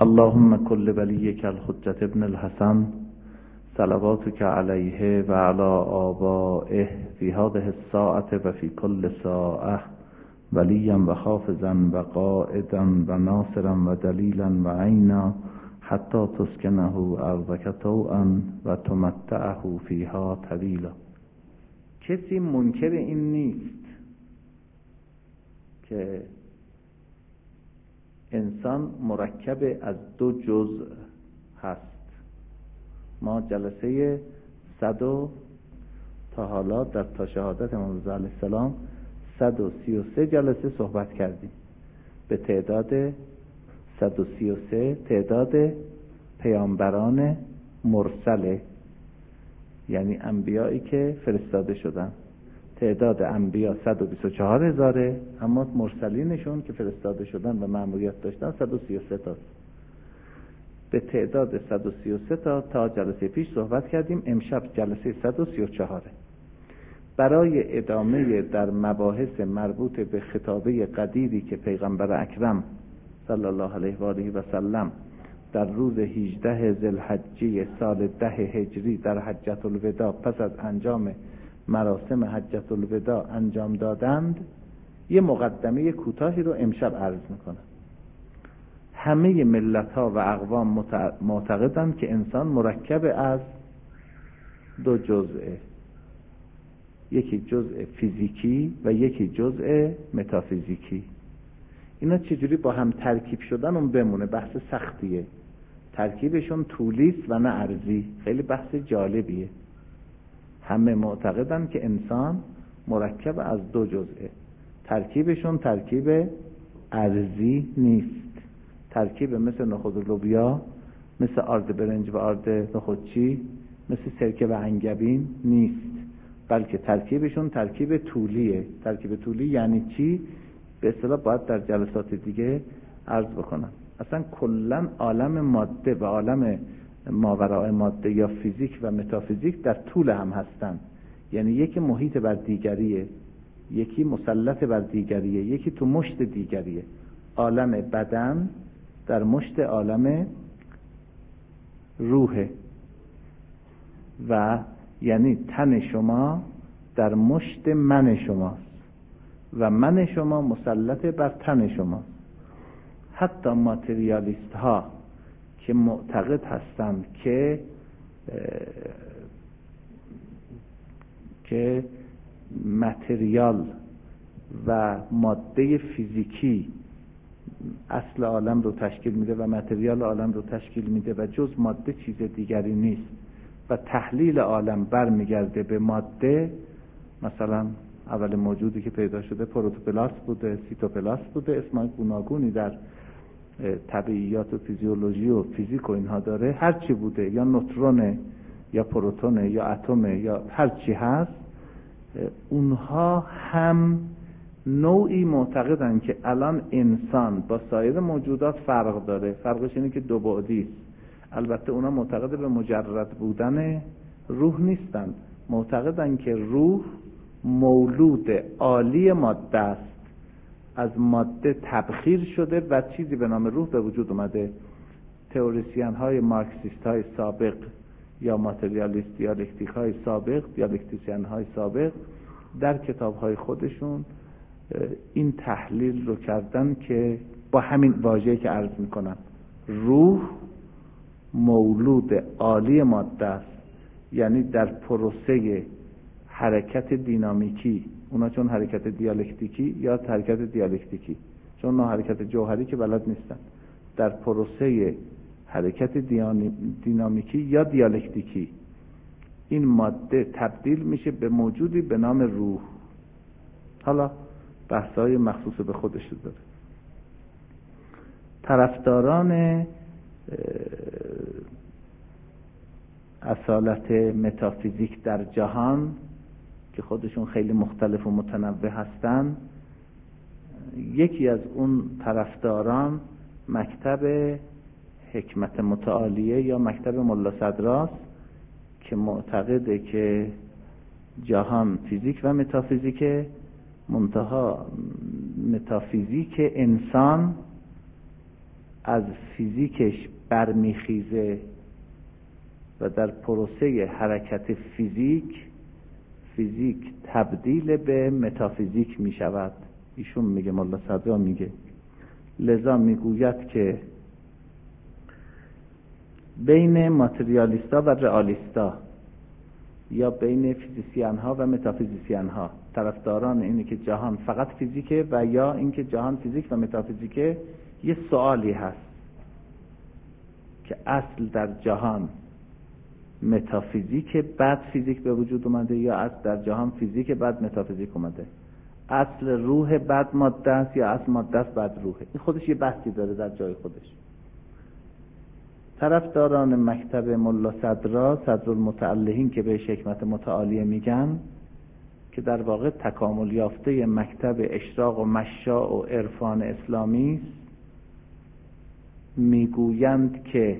اللهم كل ولیک الحجة ابن الحسن صلواتك علیه و علی آبائه فی هذه الساعة و فی کل ساعة ولیا و حافظا و قائدا و ناصرا و دلیلا و عینا حتی تسکنه ارضک طوعا و تمتعه فیها طویلا. کسی منکر این نیست که انسان مرکب از دو جزء هست. ما جلسه 100 تا حالا در تا شهادت امام رضا علیه السلام 133 جلسه صحبت کردیم. به تعداد 133 تعداد پیامبران مرسله، یعنی انبیایی که فرستاده شدن. تعداد انبیا 124,000، اما مرسلینشون که فرستاده شدن و مأموریت داشتن 133 تاست. به تعداد 133 تا جلسه پیش صحبت کردیم. امشب جلسه 134. برای ادامه در مباحث مربوط به خطابه قدیری که پیغمبر اکرم صلی الله علیه و آله و سلم در روز 18 ذوالحجه سال 10 هجری در حجة الوداع پس از انجام مراسم حجة الوداع انجام دادند، یه مقدمه کوتاهی رو امشب عرض میکنم. همه ملت‌ها و اقوام معتقدند که انسان مرکب از دو جزءه، یکی جزء فیزیکی و یکی جزء متافیزیکی. اینا چجوری با هم ترکیب شدن اون بمونه بحث سختیه. ترکیبشون طولیست و نه عرضی. خیلی بحث جالبیه. همه معتقدن که انسان مرکب از دو جزءه. ترکیبشون ترکیب عرضی نیست. ترکیب مثل نخود و لوبیا، مثل آرد برنج و آرد نخودچی، مثل سرکه و انگبین نیست، بلکه ترکیبشون ترکیب طولیه. ترکیب طولی یعنی چی؟ به اصطلاح باید در جلسات دیگه عرض بکنم. اصلا کلا عالم ماده و عالم ماوراء ماده یا فیزیک و متافیزیک در طول هم هستن. یعنی یکی محیط بر دیگریه، یکی مسلط بر دیگریه، یکی تو مشت دیگریه. عالم بدن در مشت عالم روحه و یعنی تن شما در مشت من شماست و من شما مسلط بر تن شماست. حتی ماتریالیست ها که معتقد هستند که متریال و ماده فیزیکی اصل عالم رو تشکیل میده و متریال عالم رو تشکیل میده و جز ماده چیز دیگری نیست و تحلیل عالم برمیگرده به ماده. مثلا اول موجودی که پیدا شده پروتوپلاست بوده، سیتوپلاست بوده، اسمای گوناگونی در طبیعیات و فیزیولوژی و فیزیک و اینها داره. هر چی بوده، یا نوترونه یا پروتونه یا اتمه یا هر چی هست، اونها هم نوعی معتقدن که الان انسان با سایر موجودات فرق داره. فرقش اینه که دو بعدی است. البته اونا معتقد به مجرد بودن روح نیستن، معتقدن که روح مولود عالی ماده است، از ماده تبخیر شده و چیزی به نام روح به وجود اومده. تئوریسین های مارکسیست های سابق یا ماتریالیست دیالکتیک های سابق، دیالکتیسین های سابق در کتاب های خودشون این تحلیل رو کردن که با همین واژه‌ای که عرض میکنم، روح مولود عالی ماده است، یعنی در پروسه حرکت دینامیکی. اونا چون حرکت دیالکتیکی یا حرکت دیالکتیکی، چون نه حرکت جوهری که بلد نیستن، در پروسه حرکت دینامیکی یا دیالکتیکی این ماده تبدیل میشه به موجودی به نام روح. حالا بحثای مخصوص به خودش داره. طرفداران اصالت متافیزیک در جهان که خودشون خیلی مختلف و متنوع هستن، یکی از اون طرفداران مکتب حکمت متعالیه یا مکتب ملا صدراست که معتقده که جهان فیزیک و متافیزیک، منتها متافیزیک انسان از فیزیکش برمیخیزه و در پروسه حرکت فیزیک تبدیل به متافیزیک می شود. ایشون میگه، ملا صدرا میگه، لذا میگوید که بین ماتریالیستا و رئالیستا یا بین فیزیسین ها و متافیزیسین ها، طرفداران اینه که جهان فقط فیزیکه و یا اینکه جهان فیزیک و متافیزیکه، یه سوالی هست که اصل در جهان متافیزیک بعد فیزیک به وجود اومده یا اصل در جهان فیزیک بعد متافیزیک اومده، اصل روح بعد ماده است یا اصل ماده است بعد روحه. این خودش یه بحثی داره در جای خودش. طرفداران مکتب ملا صدرا، صدرالمتعلهین که به حکمت متعالیه میگن، که در واقع تکامل یافته مکتب اشراق و مشاع و عرفان اسلامی است، میگویند که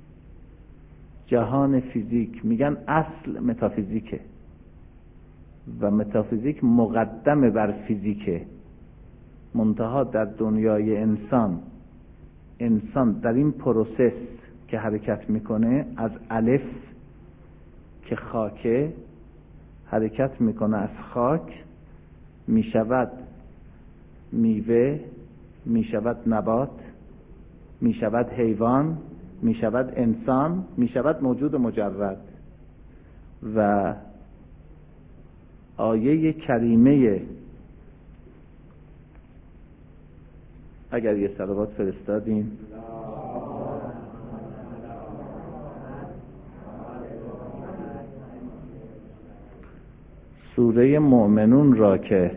جهان فیزیک، میگن اصل متافیزیکه و متافیزیک مقدم بر فیزیکه، منتها در دنیای انسان در این پروسس که حرکت میکنه، از الف که خاکه حرکت میکنه، از خاک میشود میوه، میشود نبات، میشود حیوان، میشود انسان، میشود موجود مجرد. و آیه کریمه، اگر یه صلوات فرستادیم، سوره مؤمنون را که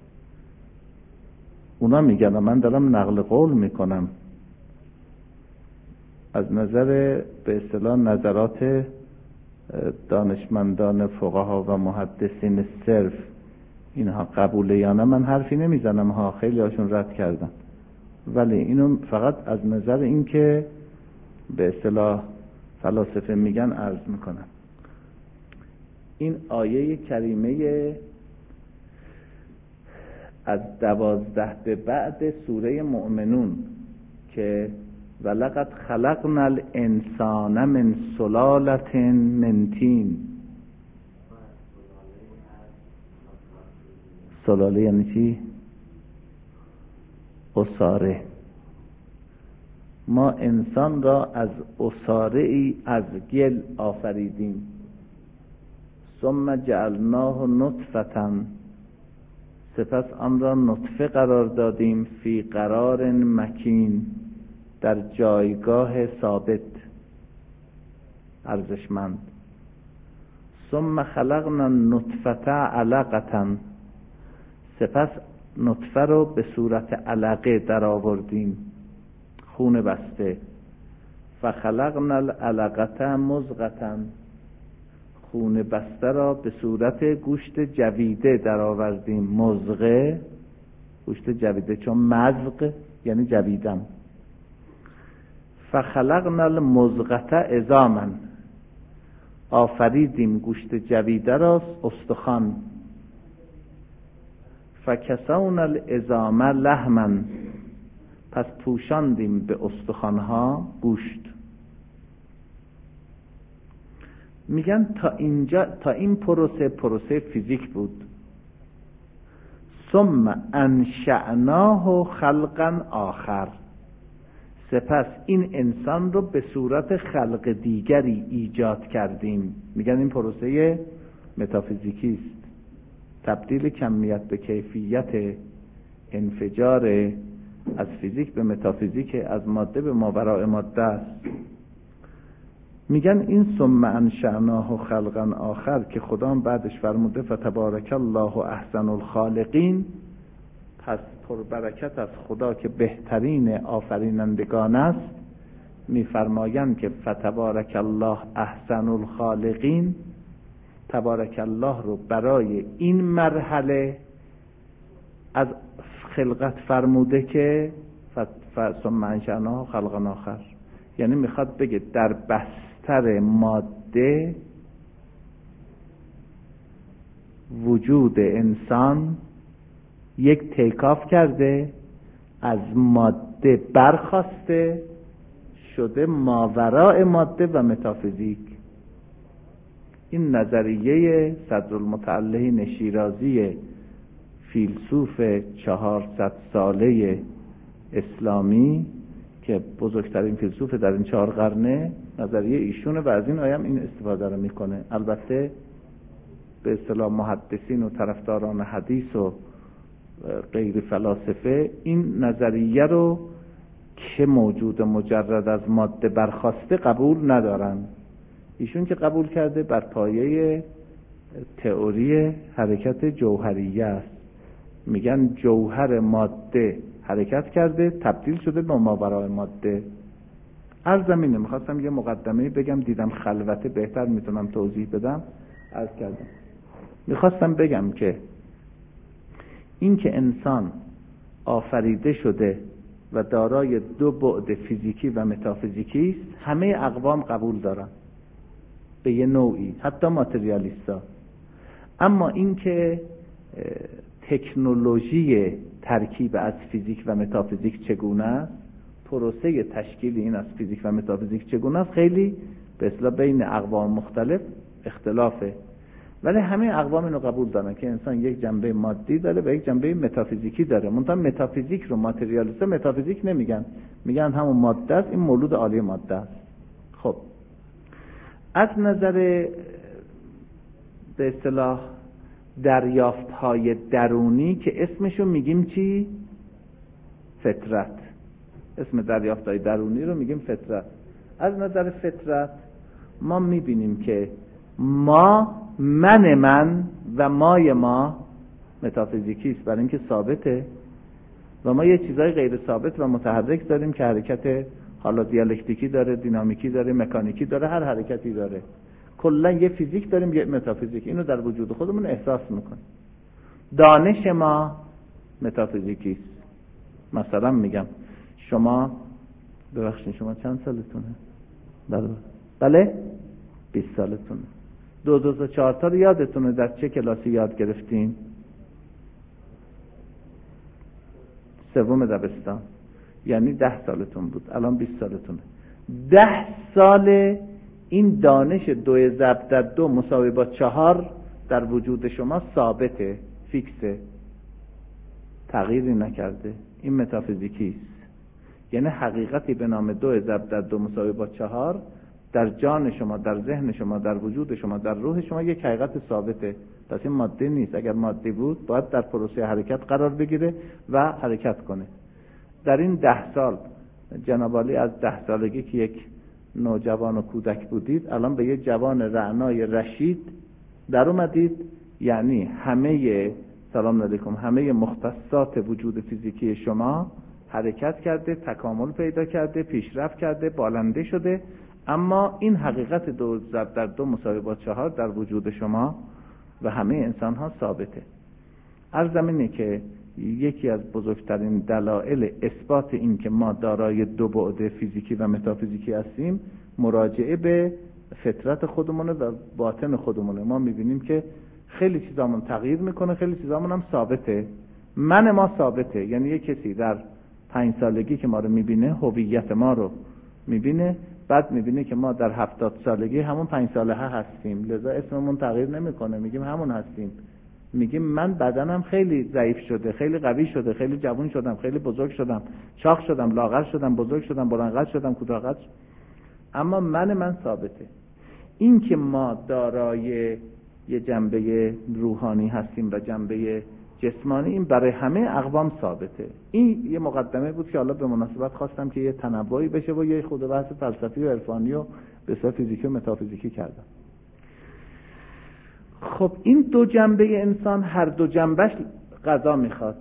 اونا میگن، من دارم نقل قول میکنم از نظر به اصطلاح نظرات دانشمندان فقها و محدثین صرف، اینها قبوله یا نه من حرفی نمیزنم ها، خیلی هاشون رد کردن، ولی اینو فقط از نظر این که به اصطلاح فلاسفه میگن عرض میکنم. این آیه کریمه از 12 به بعد سوره مؤمنون که ولقد خلقنا الانسان من سلالة من طین، سلاله یعنی چی؟ عصاره. ما انسان را از عصاره ای از گل آفریدیم. ثم جعلناه نطفة، سپس آن را نطفه قرار دادیم، فی قرار مکین، در جایگاه ثابت ارزشمند. ثم خلقنا النطفة علقة، سپس نطفه رو به صورت علقه در آوردیم، خون بسته. فخلقنا العلقة مضغة، خون بسته را به صورت گوشت جویده در آوردیم. مضغه گوشت جویده، چون مضغ یعنی جویدن. فخلقنا المضغة عظاما، آفریدیم گوشت جویده را استخوان. فکسونا العظام لحما، پس پوشاندیم به استخوانها گوشت. میگن تا این پروسه فیزیک بود. ثم انشأناه خلقا آخر، سپس این انسان رو به صورت خلق دیگری ایجاد کردیم. میگن این پروسه متافیزیکی است، تبدیل کمیت به کیفیت، انفجار از فیزیک به متافیزیک، از ماده به ماوراء ماده است. میگن این ثم انشأناه خلقا آخر که خدا بعدش فرموده فتبارک الله احسن الخالقین، پس پربرکت از خدا که بهترین آفرینندگان است، میفرمایند که فتبارک الله احسن الخالقین، تبارک الله رو برای این مرحله از خلقت فرموده که ثم انشأناه خلقا آخر، یعنی میخواد بگه در بستر ماده وجود انسان یک تیکاف کرده، از ماده برخاسته شده ماوراء ماده و متافیزیک. این نظریه صدرالمتعلهین شیرازی فیلسوف 400 ساله اسلامی که بزرگترین فیلسوف در این 4 قرنه، نظریه ایشونه و از این آیم این استفاده رو میکنه. البته به اصطلاح محدثین و طرفداران حدیث و غیر فلاسفه این نظریه رو که موجود مجرد از ماده برخواسته قبول ندارن. ایشون که قبول کرده بر پایه تئوری حرکت جوهریه است. میگن جوهر ماده حرکت کرده تبدیل شده به ماورای ماده. عرض زمینه میخواستم یه مقدمه بگم، دیدم خلوته بهتر میتونم توضیح بدم، عرض کردم. میخواستم بگم که این که انسان آفریده شده و دارای 2 بعد فیزیکی و متافیزیکی است، همه اقوام قبول دارن به یه نوعی، حتی ماتریالیستا. اما این که تکنولوژی ترکیب از فیزیک و متافیزیک چگونه است، پروسه تشکیل این از فیزیک و متافیزیک چگونه است، خیلی به اصطلاح بین اقوام مختلف اختلافه. ولی همه اقوام اینو قبول دارن که انسان یک جنبه مادی داره و یک جنبه متافیزیکی داره. منتها متافیزیک رو ماتریالیستا متافیزیک نمیگن، میگن همون ماده است، این مولود عالی ماده است. خب از نظر به اصطلاح دریافت‌های درونی که اسمشو میگیم چی؟ فطرت. اسم دریافت‌های درونی رو میگیم فطرت. از نظر فطرت ما میبینیم که من و مای ما متافیزیکی است، برای اینکه ثابته، و ما یه چیزای غیر ثابت و متحرک داریم که حرکت حالا دیالکتیکی داره، دینامیکی داره، مکانیکی داره، هر حرکتی داره. کلا یه فیزیک داریم، یه متافیزیک. اینو در وجود خودمون احساس میکنیم. دانش ما متافیزیکی است. مثلا میگم شما ببخشید شما چند سالتونه؟ بله 20 سالتونه. 2004 تا رو یادتونه در چه کلاسی یاد گرفتین؟ 3 دبستان، یعنی 10 سالتون بود. الان 20 سالتونه. 10 سال این دانش 2 ضرب در 2 مساوی با 4 در وجود شما ثابته، فیکسه، تغییری نکرده. این متافیزیکی است. یعنی حقیقتی به نام 2 ضرب در 2 مساوی با 4 در جان شما، در ذهن شما، در وجود شما، در روح شما یک حقیقت ثابته. پس این ماده نیست. اگر ماده بود باید در پروسه حرکت قرار بگیره و حرکت کنه. در این 10 سال جناب عالی از 10 سالگی که یک نوجوان و کودک بودید، الان به یه جوان رعنای رشید در اومدید. یعنی همه سلام علیکم همه مختصات وجود فیزیکی شما حرکت کرده، تکامل پیدا کرده، پیشرفت کرده، بالنده شده. اما این حقیقت 2 ضرب در 2 مساوی با 4 در وجود شما و همه انسان ها ثابته. عرضم اینه که یکی از بزرگترین دلایل اثبات این که ما دارای 2 بعد فیزیکی و متافیزیکی هستیم مراجعه به فطرت خودمونه و باطن خودمونه. ما میبینیم که خیلی چیزامون تغییر میکنه، خیلی چیزامون هم ثابته. من ما ثابته. یعنی یک کسی در 5 سالگی که ما رو میبینه هویت ما رو میبینه، بعد میبینه که ما در 70 سالگی همون 5 ساله هستیم، لذا اسممون تغییر نمیکنه، میگیم همون هستیم. میگیم من بدنم خیلی ضعیف شده، خیلی قوی شده، خیلی جوان شدم، خیلی بزرگ شدم، چاق شدم، لاغر شدم، بزرگ شدم، بلند شدم، کوتاه قد شدم. اما من ثابته. این که ما دارای یه جنبه روحانی هستیم و جنبه جسمانی، این برای همه اقوام ثابته. این یه مقدمه بود که حالا به مناسبت خواستم که یه تنوعی بشه و یه خود بحث فلسفی و عرفانی و به صورت فیزیکی و متافیزیکی کردم. خب این 2 جنبه انسان هر 2 جنبش غذا میخواد.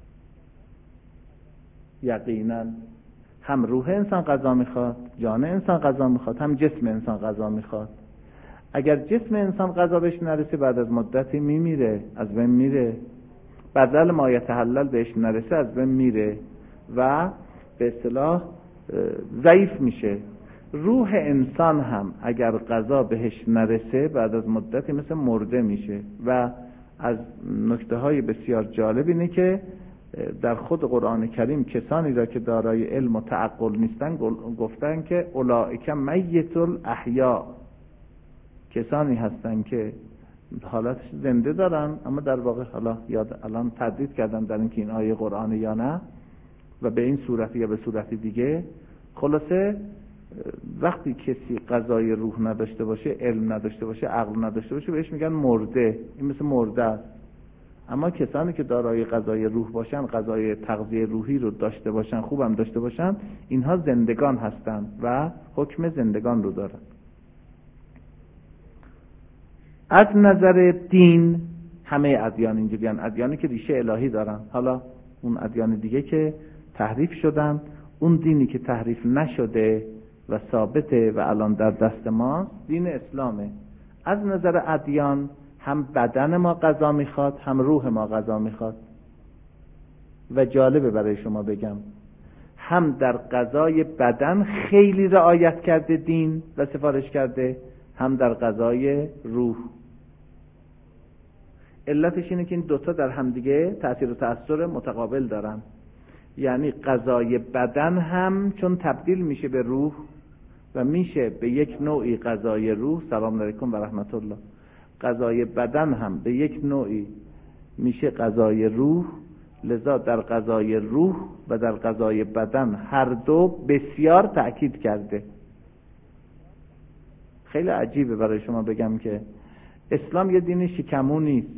یقینا هم روح انسان غذا میخواد، جان انسان غذا میخواد، هم جسم انسان غذا میخواد. اگر جسم انسان غذا بهش نرسه بعد از مدتی میمیره، از بین میره. بدل ما یتحلل بهش نرسه از بین میره و به اصطلاح ضعیف میشه. روح انسان هم اگر غذا بهش نرسه بعد از مدتی مثل مرده میشه. و از نکته های بسیار جالب اینه که در خود قرآن کریم کسانی را که دارای علم و تعقل نیستن گفتن که اولئک میت الاحیا، کسانی هستن که حالتش زنده دارن اما در واقع حالا یاد الان تردید کردن در اینکه این آیه قرآن یا نه و به این صورت یا به صورت دیگه. خلاصه وقتی کسی قضای روح نداشته باشه، علم نداشته باشه، عقل نداشته باشه، بهش میگن مرده. این مثل مرده است. اما کسانی که دارای قضای روح باشن، قضای تغذیه روحی رو داشته باشن، خوبم داشته باشن، اینها زندگان هستن و حکم زندگان رو دارن. از نظر دین همه ادیان اینجوریان، ادیانی که ریشه الهی دارن. حالا اون ادیان دیگه که تحریف شدن، اون دینی که تحریف نشده و ثابته و الان در دست ما دین اسلامه. از نظر ادیان هم بدن ما غذا میخواد، هم روح ما غذا میخواد. و جالبه برای شما بگم، هم در غذای بدن خیلی رعایت کرده دین و سفارش کرده، هم در غذای روح. علتش اینه که این دوتا در همدیگه تأثیر و تأثیر متقابل دارن. یعنی غذای بدن هم چون تبدیل میشه به روح و میشه به یک نوعی غذای روح، سلام علیکم و رحمت الله، غذای بدن هم به یک نوعی میشه غذای روح. لذا در غذای روح و در غذای بدن هر دو بسیار تأکید کرده. خیلی عجیبه برای شما بگم که اسلام یه دین شکمو نیست،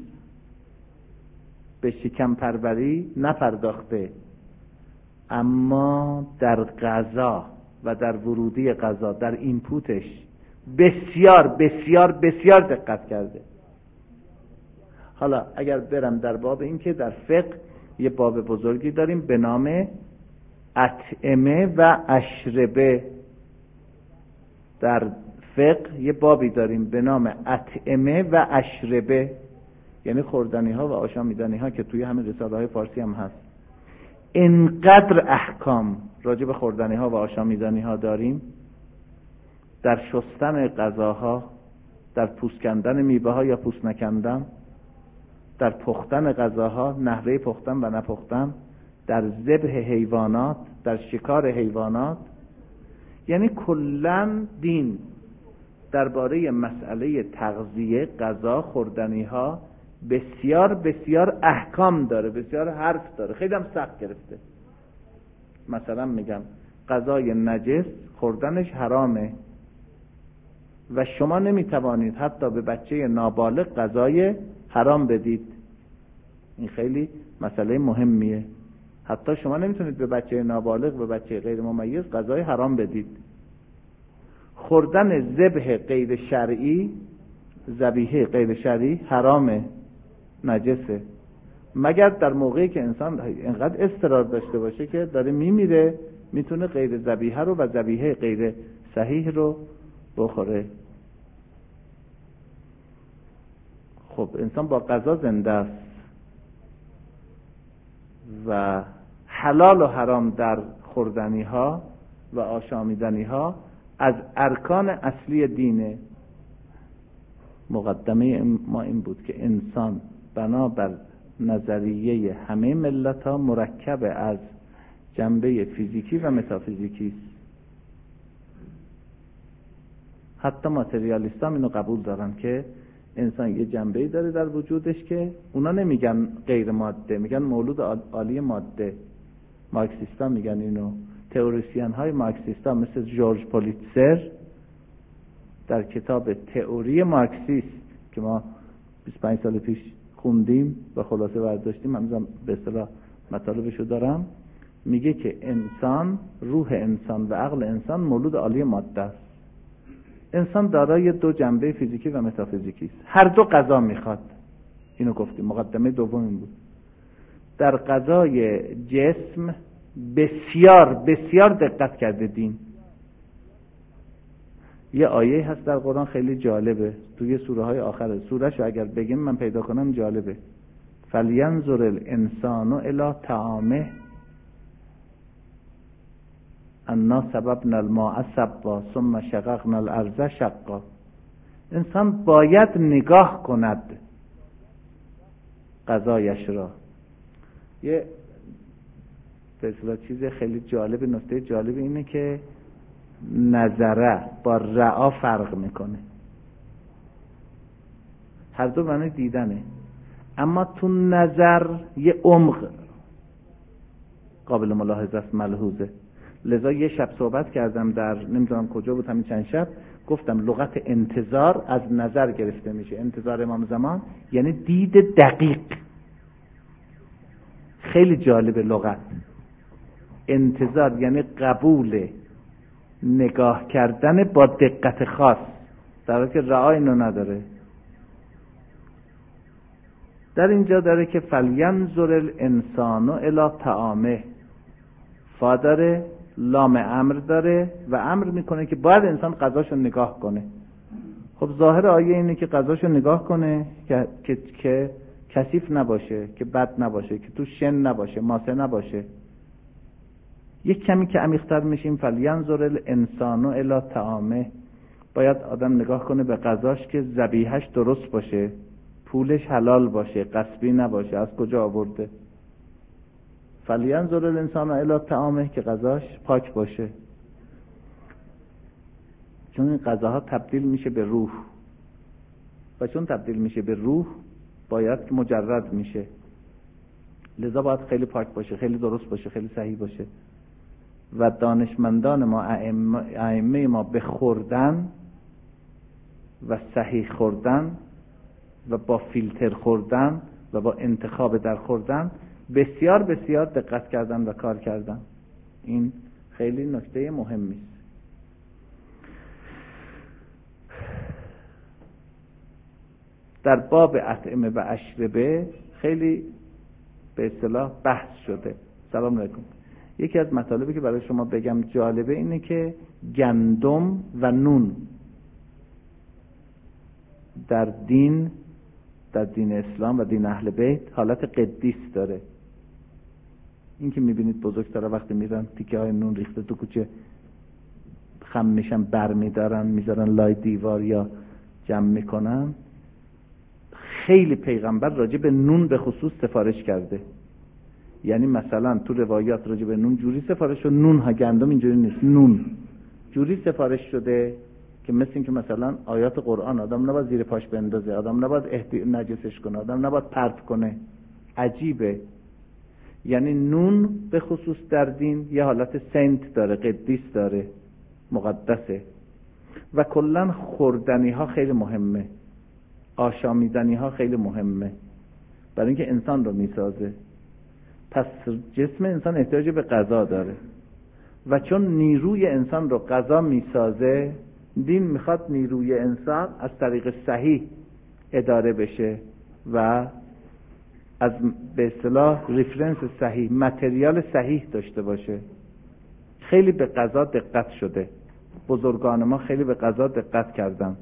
به شکم پروری نپرداخته، اما در غذا و در ورودی غذا، در اینپوتش بسیار بسیار بسیار دقت کرده. حالا اگر برم در باب این که در فقه یه باب بزرگی داریم به نام اطعمه و اشربه، در فقه یه بابی داریم به نام اطعمه و اشربه، یعنی خوردنی ها و آشامیدنی ها که توی همین رساله های فارسی هم هست. اینقدر احکام راجع به خوردنی ها و آشامیدنی ها داریم، در شستن غذاها، در پوست کندن میوه ها یا پوست نکندن، در پختن غذاها، نحوه پختن و نپختن، در ذبح حیوانات، در شکار حیوانات. یعنی کلاً دین درباره مسئله تغذیه، غذا، خوردنی ها بسیار بسیار احکام داره، بسیار حرف داره، خیلی هم سخت گرفته. مثلا میگم غذای نجس خوردنش حرامه و شما نمیتوانید حتی به بچه نابالغ غذای حرام بدید. این خیلی مسئله مهمیه. حتی شما نمیتونید به بچه نابالغ، به بچه غیر ممیز غذای حرام بدید. خوردن ذبح غیر شرعی، ذبیحه غیر شرعی حرامه، نجسه، مگر در موقعی که انسان اینقدر اضطرار داشته باشه که داره میمیره، میتونه غیر ذبیحه رو و ذبیحه غیر صحیح رو بخوره. خب انسان با غذا زنده است و حلال و حرام در خوردنی ها و آشامیدنی ها از ارکان اصلی دینه. مقدمه ما این بود که انسان بنابر نظریه همه ملت ها مرکب از جنبه فیزیکی و متافیزیکی است. حتی ماتریالیست هم اینو قبول دارن که انسان یه جنبه‌ای داره در وجودش که اونا نمیگن غیر ماده، میگن مولود عالی ماده. مارکسیستا میگن اینو. تئوریسین های مارکسیستا مثل جورج پولیتسر در کتاب تئوری مارکسیست که ما 25 سال پیش خوندیم و خلاصه برداشتیم، هنوزم به اصطلاح مطالبشو دارم، میگه که انسان، روح انسان و عقل انسان مولود عالی ماده است. انسان دارای دو جنبه فیزیکی و متافیزیکی است. هر دو غذا میخواد. اینو گفتیم. مقدمه دوم این بود. در غذای جسم بسیار بسیار دقت کرده دین. یه آیه هست در قرآن خیلی جالبه، توی سوره های آخره. سورهشو اگر بگیم من پیدا کنم جالبه. فلینظر الانسان الی طعامه انا سببنا الماء سبا ثم شققنا الارض شقا. انسان باید نگاه کند غذایش را. یه به اصطلاح چیز خیلی جالب، نکته جالب اینه که نظره با رعا فرق میکنه. هر دو معنی دیدنه، اما تو نظر یه عمق قابل ملاحظه است، ملحوظه. لذا یه شب صحبت کردم در نمیدونم کجا بود، همین چند شب گفتم لغت انتظار از نظر گرفته میشه. انتظار امام زمان یعنی دید دقیق. خیلی جالب لغت. انتظار یعنی قبول نگاه کردن با دقت خاص، در حالی که رعا اینو نداره. در اینجا داره که فلینظر الانسان الی طعامه، فا داره، لام امر داره و امر میکنه که باید انسان غذاشو نگاه کنه. خب ظاهر آیه اینه که غذاشو نگاه کنه که کثیف نباشه، که بد نباشه، که تو شن نباشه، ماسه نباشه. یک کمی که عمیق‌تر میشیم، فلینظر الانسان الی طعامه، باید آدم نگاه کنه به غذاش که ذبیحش درست باشه، پولش حلال باشه، غصبی نباشه، از کجا آورده. فلینظر الانسان الی طعامه، که غذاش پاک باشه، چون این غذاها تبدیل میشه به روح و چون تبدیل میشه به روح باید که مجرد میشه. لذا باید خیلی پاک باشه، خیلی درست باشه، خیلی صحیح باشه. و دانشمندان ما، ائمه ما به خوردن و صحیح خوردن و با فیلتر خوردن و با انتخاب در خوردن بسیار بسیار دقت کردن و کار کردن. این خیلی نکته مهمی است. در باب اطعمه و اشربه خیلی به اصطلاح بحث شده. سلام علیکم. یکی از مطالبی که برای شما بگم جالبه اینه که گندم و نون در دین اسلام و دین اهل بیت حالت قدیس داره. این که میبینید بزرگترا وقتی میرن تیکه های نون ریخته تو کوچه خم میشن، بر میدارن میذارن لای دیوار یا جمع میکنن، خیلی پیغمبر راجع به نون به خصوص سفارش کرده. یعنی مثلا تو روایات راجع به نون جوری سفارش شده، نون ها، گندم اینجوری نیست، نون جوری سفارش شده که مثل این که مثلا آیات قرآن آدم نباید زیر پاش بندازه، آدم نباید نجسش کنه، آدم نباید پرت کنه. عجیبه. یعنی نون به خصوص در دین یه حالت سنت داره، قدیس داره، مقدسه. و کلا خوردنی ها خیلی مهمه، آشامیدنی ها خیلی مهمه، برای اینکه انسان رو میسازه. پس جسم انسان احتیاج به غذا داره و چون نیروی انسان رو غذا میسازه، دین میخواد نیروی انسان از طریق صحیح اداره بشه و از به اصطلاح ریفرنس صحیح، متریال صحیح داشته باشه. خیلی به غذا دقت شده. بزرگان ما خیلی به غذا دقت کردن.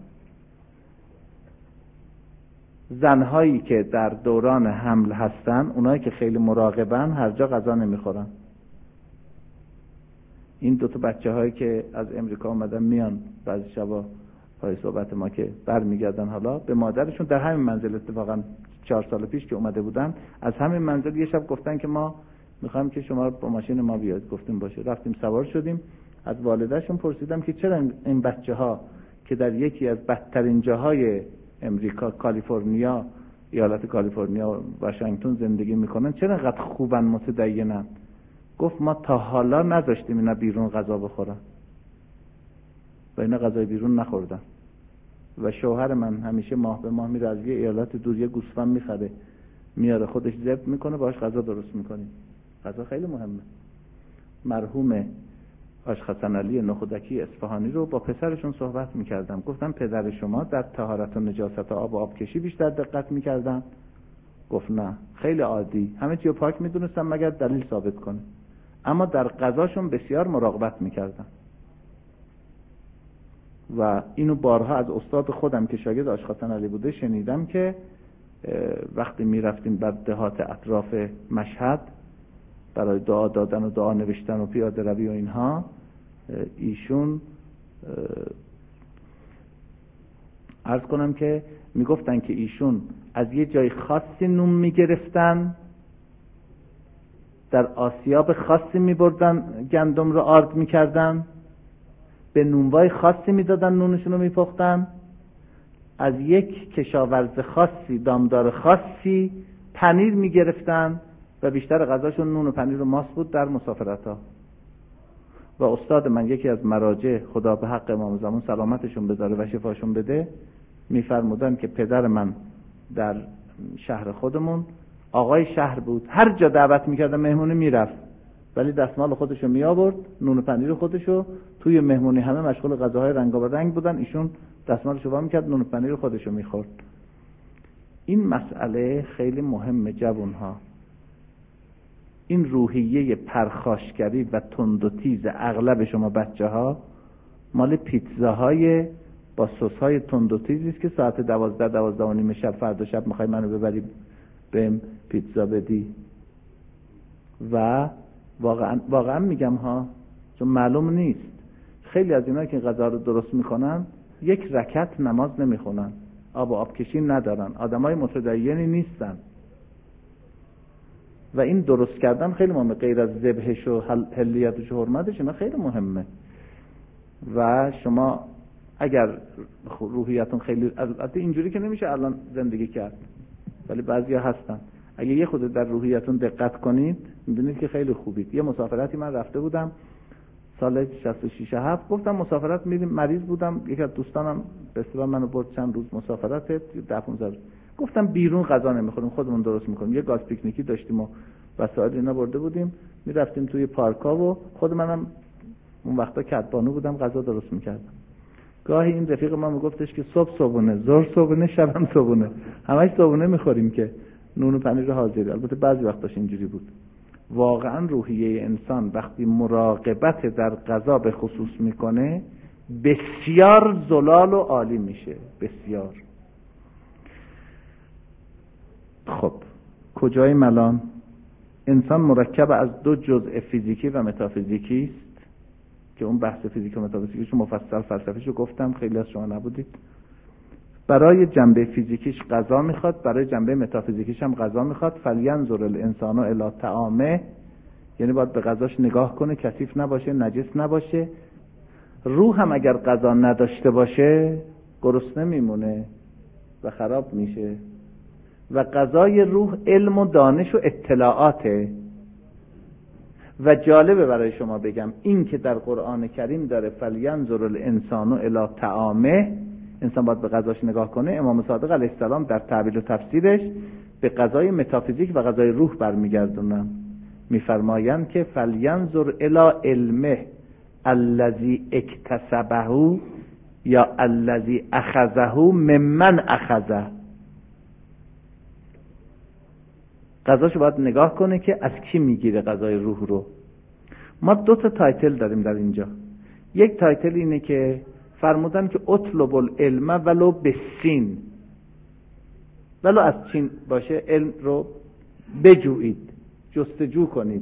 زنهایی که در دوران حمل هستن، اونایی که خیلی مراقبن، هر جا غذا نمیخورن. این دوتا بچه هایی که از امریکا اومدن میان بعضی شبا پای صحبت ما که برمیگردن حالا به مادرشون، در همین منزل اتفاقا 4 سال پیش که اومده بودن، از همین منزل یه شب گفتن که ما میخوایم که شما با ماشین ما بیاید. گفتیم باشه. رفتیم سوار شدیم. از والدهشون پرسیدم که چرا این بچه ها که در یکی از بدترین جاهای امریکا، کالیفرنیا، ایالت کالیفرنیا و واشنگتن زندگی میکنن، چرا انقدر خوبن، متدینن؟ گفت ما تا حالا نذاشتیم اینا بیرون غذا بخورن و اینا غذای بیرون نخوردن. و شوهر من همیشه ماه به ماه میره از یه ایالت دور یه گوسفند میخره، میاره خودش ذبح میکنه، باهاش غذا درست میکنیم. غذا خیلی مهمه. مرحوم حاج حسن علی نخودکی اصفهانی رو با پسرشون صحبت میکردم. گفتم پدر شما در طهارت و نجاست آب و آبکشی بیشتر دقت میکردن؟ گفت نه، خیلی عادی، همه چیو پاک میدونستن مگر دلیل ثابت کنه، اما در غذاشون بسیار مراقبت میکردن. و اینو بارها از استاد خودم که شاگرد حاج حسن علی بوده شنیدم که وقتی میرفتیم بر دهات اطراف مشهد برای دعا دادن و دعا نوشتن و پیاده روی و اینها، ایشون عرض کنم که میگفتن که ایشون از یه جای خاصی نون میگرفتن در آسیاب خاصی میبردن گندم رو آرد میکردن، به نونوای خاصی میدادن، نونشون رو میپختن، از یک کشاورز خاصی، دامدار خاصی پنیر میگرفتن و بیشتر غذاشون نون و پنیر و ماست بود در مسافرت ها. و استاد من یکی از مراجع، خدا به حق امام زمان سلامتشون بذاره و شفاشون بده، میفرمودن که پدر من در شهر خودمون آقای شهر بود، هر جا دعوت میکردن مهمونی میرفت، ولی دستمال خودشو می آورد، نون و پنیر خودشو، توی مهمونی همه مشغول غذاهای رنگارنگ بودن، ایشون دستمالشو وا میکرد، نون و پنیر خودشو میخورد. این مسئله خیلی مهمه جوانها. این روحیه پرخاشگری و تند و تیز اغلب شما بچه‌ها مال پیتزاهای با سس‌های تند و تیزی است که ساعت 12 و نیم شب فردا شب می‌خوای منو ببری بهم پیتزا بدی. و واقعا میگم ها، چون معلوم نیست، خیلی از اینا که غذا رو درست میکنن یک رکعت نماز نمیخونن، آب و آبکشی ندارن، آدمای متدینی نیستن. و این درست کردن خیلی مهمه، غیر از ذبحش و حلیتش و حرمتش، اینا خیلی مهمه. و شما اگر روحیتون خیلی، البته اینجوری که نمیشه الان زندگی کرد، ولی بعضیا هستن، اگه یه خود در روحیتون دقت کنید میبینید که خیلی خوبید. یه مسافرتی من رفته بودم سال 66 7، گفتم مسافرت میریم، مریض بودم، یکی از دوستانم به اصطلاح منو برد چند روز مسافرت 10-15 روز، گفتم بیرون غذا نمیخوریم، خودمون درست میکنیم. یه گاز پیکنیکی داشتیم و وسایل اینا برده بودیم، میرفتیم توی پارکا و خود منم اون وقتا کدبانو بودم غذا درست میکردم. گاهی این رفیق من میگفتش که صبح صبحونه، ظهر صبحونه، شبم صبحونه، همش صبحونه میخوریم که نون و پنیر حاضره. البته بعضی وقتاش اینجوری بود. واقعا روحیه انسان وقتی مراقبت در غذا به خصوص میکنه بسیار زلال و عالی میشه، بسیار. خب کجای ملان؟ انسان مرکب از دو جزء فیزیکی و متافیزیکی است که اون بحث فیزیک و متافیزیکیشو مفصل فلسفیشو گفتم، خیلی از شما نبودید. برای جنبه فیزیکیش غذا میخواد، برای جنبه متافیزیکیش هم غذا میخواد. فلینظر الانسان الی طعامه، یعنی باید به غذاش نگاه کنه، کثیف نباشه، نجس نباشه. روح هم اگر غذا نداشته باشه گرسنه میمونه و خراب میشه. و غذای روح علم و دانش و اطلاعاته. و جالبه برای شما بگم این که در قرآن کریم داره فلینظر الانسان الی طعامه، انسان باید به غذاش نگاه کنه، امام صادق علیه السلام در تعبیر و تفسیرش به غذای متافیزیک و غذای روح برمیگردونن، میفرمایند که فلینظر الی علمه الذی اکتسبه یا الذی اخذه ممن اخذه. غذاشو باید نگاه کنه که از کی میگیره غذای روح رو. ما 2 تا تایتل داریم در اینجا. یک تایتل اینه که فرمودن که اطلب العلم ولو بالسین، ولو از چین باشه علم رو بجویید، جستجو کنید.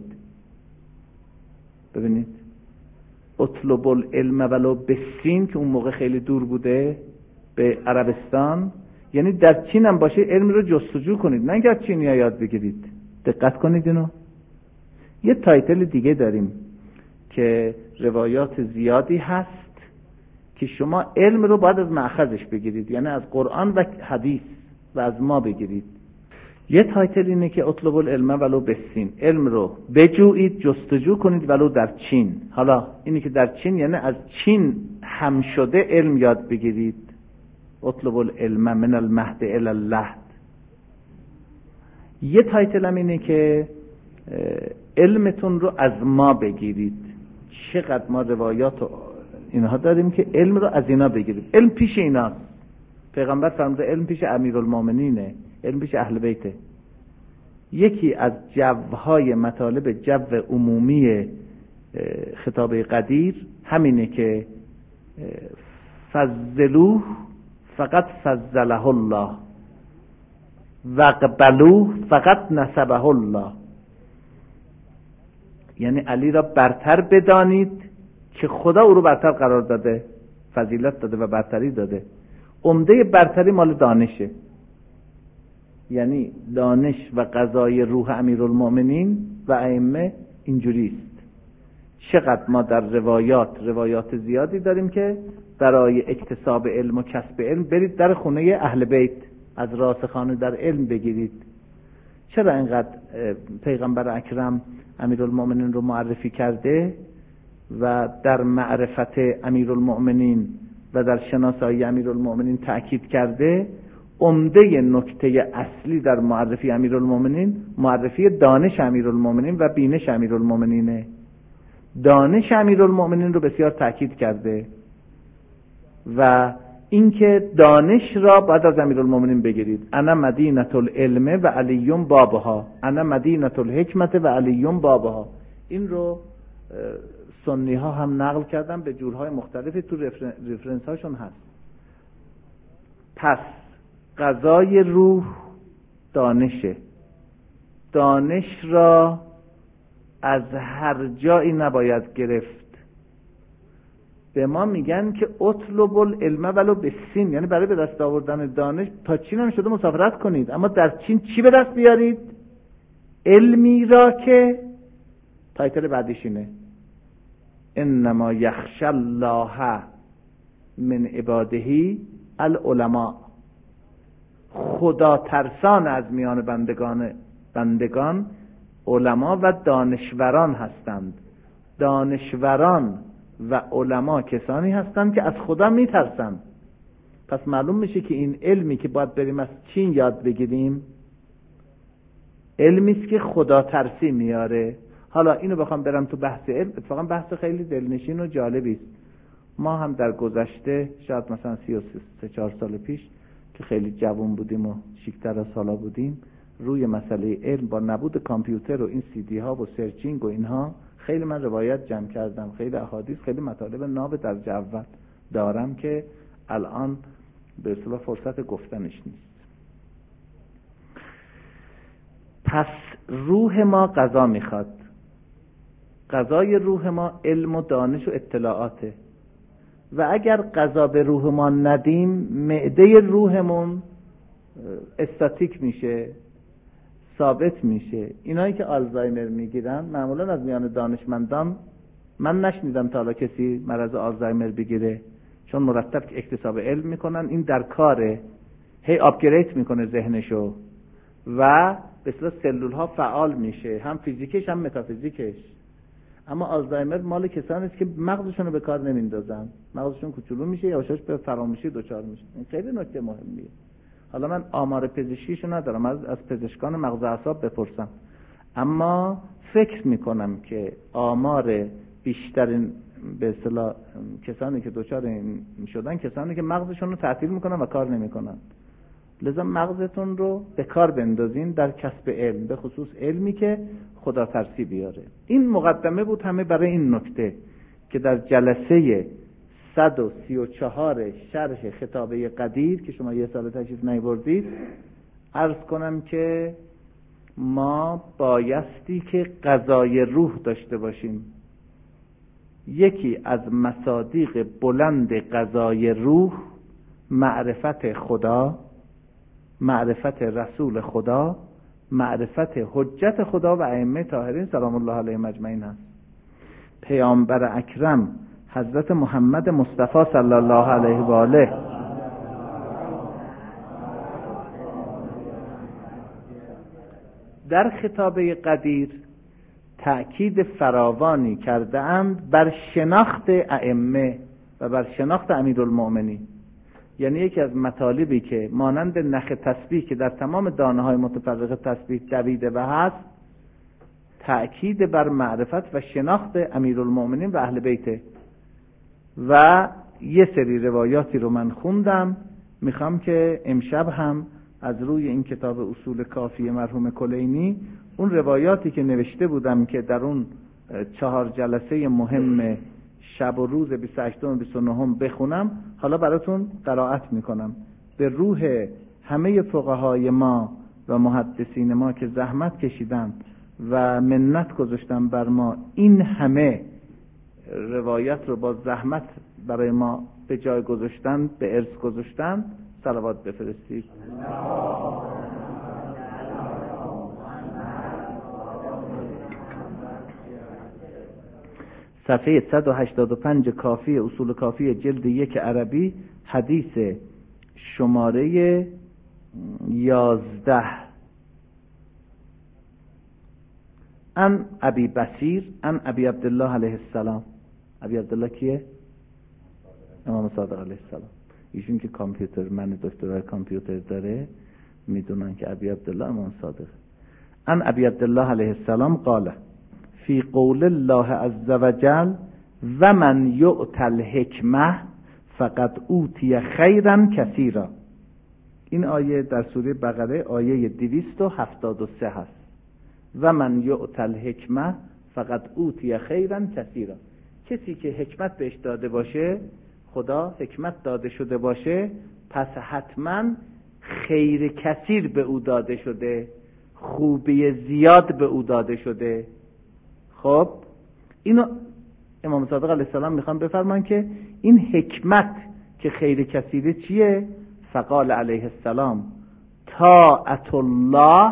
ببینید اطلب العلم ولو بالسین که اون موقع خیلی دور بوده به عربستان، یعنی در چین هم باشه علم رو جستجو کنید، نه اینکه از چینی ها یاد بگیرید. دقت کنید اینو. یه تایتل دیگه داریم که روایات زیادی هست که شما علم رو باید از مأخذش بگیرید، یعنی از قرآن و حدیث و از ما بگیرید. یه تایتل اینه که اطلب العلم ولو بالسین، علم رو بجویید، جستجو کنید ولو در چین. حالا اینی که در چین یعنی از چین هم شده علم یاد بگیرید. اطلب العلم من المهد الی اللحد. یه تایتل هم اینه که علمتون رو از ما بگیرید. چقدر ما روایات و اینها داریم که علم رو از اینا بگیرید. علم پیش ایناست. پیغمبر فرموده علم پیش امیرالمومنینه، علم پیش اهل بیته. یکی از جوهای مطالب جو عمومی خطاب قدیر همینه که فضلوه فقط فضله الله وقبلوه فقط نسبه الله. یعنی علی را برتر بدانید که خدا او رو برتر قرار داده، فضیلت داده و برتری داده. عمده برتری مال دانشه، یعنی دانش و قضای روح امیرالمومنین و ائمه اینجوریست. چقدر ما در روایات زیادی داریم که برای اکتساب علم و کسب علم برید در خونه اهل بیت، از راسخان در علم بگیرید. چرا اینقدر پیغمبر اکرم امیرالمؤمنین رو معرفی کرده و در معرفت امیرالمؤمنین و در شناسایی امیرالمؤمنین تأکید کرده؟ عمده نکته اصلی در معرفی امیرالمؤمنین معرفی دانش امیرالمؤمنین و بینش امیرالمؤمنینه. دانش امیرالمؤمنین رو بسیار تأکید کرده و اینکه دانش را باید از امیرالمؤمنین بگیرید. انا مدینة العلم و علی بابها، انا مدینة الحکمت و علی بابها. این رو سنی ها هم نقل کردن به جورهای مختلفی، تو رفرنس هاشون هست. پس غذای روح دانشه. دانش را از هر جایی نباید گرفت. به ما میگن که اطلب العلم ولو بالسین، یعنی برای به دست آوردن دانش تا چین هم شده مسافرت کنید، اما در چین چی به دست بیارید؟ علمی را که تایتل بعدیش اینه انما یخشی الله من عباده العلماء. خدا ترسان از میان بندگان علما و دانشوران هستند. دانشوران و علما کسانی هستند که از خدا میترسند. پس معلوم میشه که این علمی که باید بریم از چین یاد بگیریم علمی است که خدا ترسی میاره. حالا اینو بخوام برم تو بحث علم، اتفاقا بحث خیلی دلنشین و جالبی است. ما هم در گذشته شاید مثلا 33-4 سال پیش که خیلی جوان بودیم و شیک‌تر از حالا بودیم، روی مسئله علم با نبود کامپیوتر و این سی دی ها و سرچینگ و اینها خیلی من روایت جمع کردم، خیلی احادیث، خیلی مطالب ناب در جعول دارم که الان به اصطلاح فرصت گفتنش نیست. پس روح ما غذا میخواد. غذای روح ما علم و دانش و اطلاعاته و اگر غذا به روح ما ندیم معده روحمون استاتیک میشه، ثابت میشه. اینایی که آلزایمر میگیرن معمولا از میان دانشمندان من نشنیدم تا حالا کسی مرض آلزایمر بگیره، چون مرتب که اکتساب علم میکنن، این در کاره، هی آپگرید میکنه ذهنشو و به اصطلاح سلول ها فعال میشه، هم فیزیکش هم متافیزیکش. اما آلزایمر مال کسانی است که مغزشون رو به کار نمیندازن، مغزشون کوچولو میشه یا یواشاش به فراموشی دچار میشه. این خیلی نکته مهمیه. حالا من آمار پزشکیشو ندارم، از پزشکان مغز و اعصاب بپرسم، اما فکر میکنم که آمار بیشترین به اصطلاح کسانی که دچار این شدن کسانی که مغزشون رو تعطیل میکنن و کار نمیکنن. لذا مغزتون رو به کار بندازین در کسب علم، به خصوص علمی که خدا ترسی بیاره. این مقدمه بود همه برای این نکته که در جلسه 134 شرح خطابه قدیر که شما یه سال تشریف نیاوردید عرض کنم که ما بایستی که غذای روح داشته باشیم. یکی از مصادیق بلند غذای روح معرفت خدا، معرفت رسول خدا، معرفت حجت خدا و ائمه طاهرین سلام الله علیهم اجمعین هست. پیامبر اکرم حضرت محمد مصطفی صلی الله علیه و آله در خطابه قدیر تأکید فراوانی کرده اند بر شناخت ائمه و بر شناخت امیرالمؤمنین. یعنی یکی از مطالبی که مانند نخ تسبیح که در تمام دانه‌های متفرقه تسبیح دویده و هست، تأکید بر معرفت و شناخت امیرالمؤمنین و اهل بیته. و یه سری روایاتی رو من خوندم، میخوام که امشب هم از روی این کتاب اصول کافی مرحوم کلینی اون روایاتی که نوشته بودم که در اون 4 جلسه مهم شب و روز 28 و 29 بخونم، حالا براتون قرائت میکنم. به روح همه فقهای ما و محدثین ما که زحمت کشیدن و منت گذاشتن بر ما، این همه روایت رو با زحمت برای ما به جای گذاشتن، به ارث گذاشتن، صلوات بفرستید. صفحه 185 کافی اصول کافی جلد 1 عربی، حدیث شماره 11. ان ابی بصیر ان ابی عبدالله علیه السلام. ابی عبدالله کیه؟ امام صادق علیه السلام. ایشون که کامپیوتر من دکترای کامپیوتر داره میدونن که ابی عبدالله امام صادق. ان ابی عبدالله علیه السلام قال فی قول الله عز وجل و من یؤت الحکمه فقد اوتی خیرا کثیرا. این آیه در سوره بقره آیه 273 هست. و من یؤت الحکمه فقد اوتی خیرا کثیرا. کسی که حکمت بهش داده باشه، خدا حکمت داده شده باشه، پس حتما خیر کثیر به او داده شده، خوبی زیاد به او داده شده. خب اینو امام صادق علیه السلام میخوان بفرمان که این حکمت که خیر کثیره چیه؟ فقال علیه السلام طاعت الله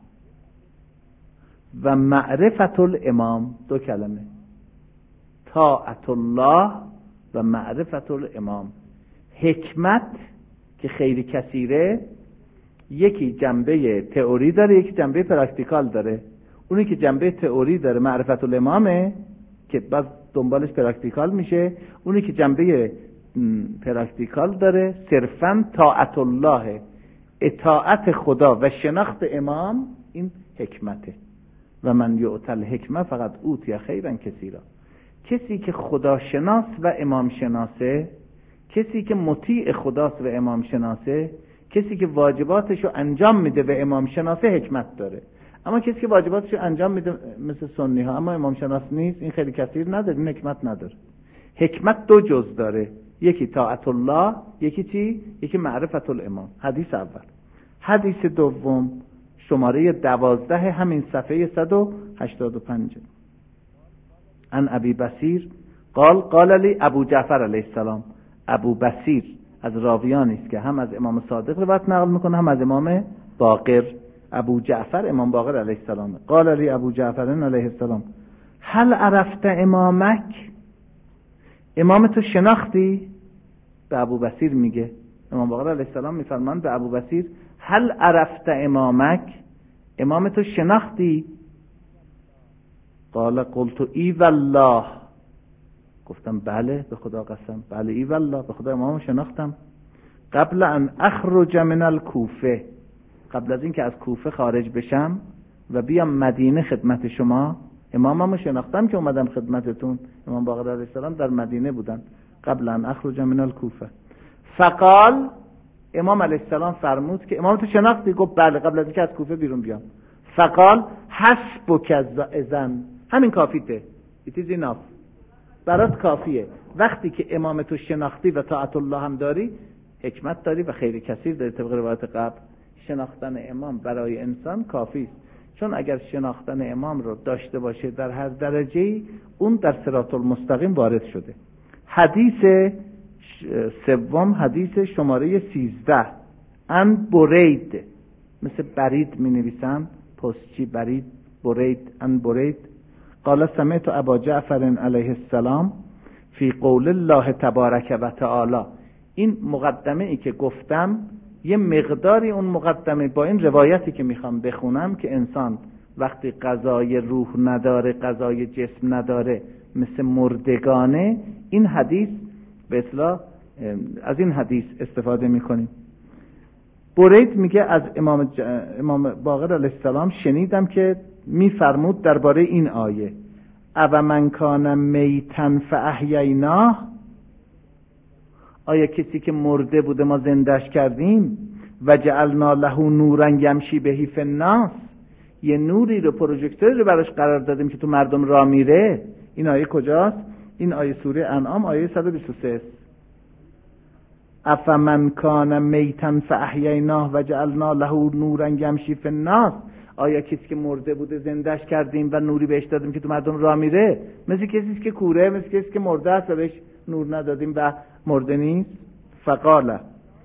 و معرفت الامام. 2 کلمه، طاعت الله و معرفت الامام. حکمت که خیر کثیره یکی جنبه تئوری داره، یکی جنبه پرکتیکال داره. اونی که جنبه تئوری داره معرفت الامامه که بعد دنبالش پرکتیکال میشه. اونی که جنبه پرکتیکال داره صرفا طاعت الله، اطاعت خدا و شناخت امام. این حکمته. و من یؤت الحکمه فقط اوتی خیرا کثیرا. کسی که خدا شناس و امام شناسه، کسی که مطیع خداست و امام شناسه، کسی که واجباتشو انجام میده و امام شناسه حکمت داره. اما کسی که واجباتشو انجام میده مثل سنی ها اما امام شناس نیست، این خیلی کثیر نداره، این حکمت نداره. حکمت 2 جز داره، یکی طاعت الله، یکی چی؟ یکی معرفت الامام. حدیث اول. حدیث دوم شماره 12 همین صفحه 185. ان ابی بصیر قال لی ابو جعفر علیه السلام. ابو بصیر از راویانی است که هم از امام صادق روایت نقل میکنه هم از امام باقر. ابو جعفر امام باقر علیه السلام. قال لی ابو جعفر علیه السلام هل عرفت امامک؟ امام تو شناختی؟ به ابو بصیر میگه. امام باقر علیه السلام میفرماند به ابو بصیر هل عرفت امامک؟ امام تو شناختی؟ قال قلت ای والله. گفتم بله به خدا قسم، بله ای والله به خدا امامو شناختم. قبل ان اخرج من الکوفه، قبل از اینکه از کوفه خارج بشم و بیام مدینه خدمت شما، اماممو شناختم که اومدم خدمتتون. امام باقر علیه السلام در مدینه بودن قبل ان اخرج من الکوفه. فقال، امام علیه السلام فرمود که امام تو شناختی؟ گفت بله قبل از اینکه از کوفه بیرون بیام. فقال حسبک اذن، همین کافیته، it is enough، برات کافیه. وقتی که امام تو شناختی و طاعت الله هم داری، حکمت داری و خیر کثیر داری. طبق روایت قبل شناختن امام برای انسان کافی است، چون اگر شناختن امام رو داشته باشه در هر درجه‌ای، اون در صراط المستقیم وارد شده. حدیث سوم حدیث شماره 13. ان برید، مثل برید می نویسن، پستچی برید، برید، ان برید. قال سمعت ابا جعفر علیه السلام فی قول الله تبارک و تعالی. این مقدمه ای که گفتم یه مقداری اون مقدمه با این روایتی که میخوام بخونم که انسان وقتی غذای روح نداره، غذای جسم نداره، مثل مردگانه، این حدیث به اصطلاح از این حدیث استفاده میکنیم. برید میگه از امام باقر علیه السلام شنیدم که میفرمود درباره این آیه او من کان میتن فاحییناه، آیا کسی که مرده بوده ما زندهش کردیم، و جعلنا له نورا یمشی به فی الناس، یه نوری رو، پروژکتوری رو براش قرار دادیم که تو مردم راه میره. این آیه کجاست؟ این آیه سوره انعام آیه 123 است. افمن کان میتن فاحییناه و جعلنا له نورا یمشی فی الناس، آیا کسی که مرده بوده زندهش کردیم و نوری بهش دادیم که تو مردم راه میره؟ مثل کسی که کوره، مثل کسی که مرده است و بهش نور ندادیم و مرده نیست. فقال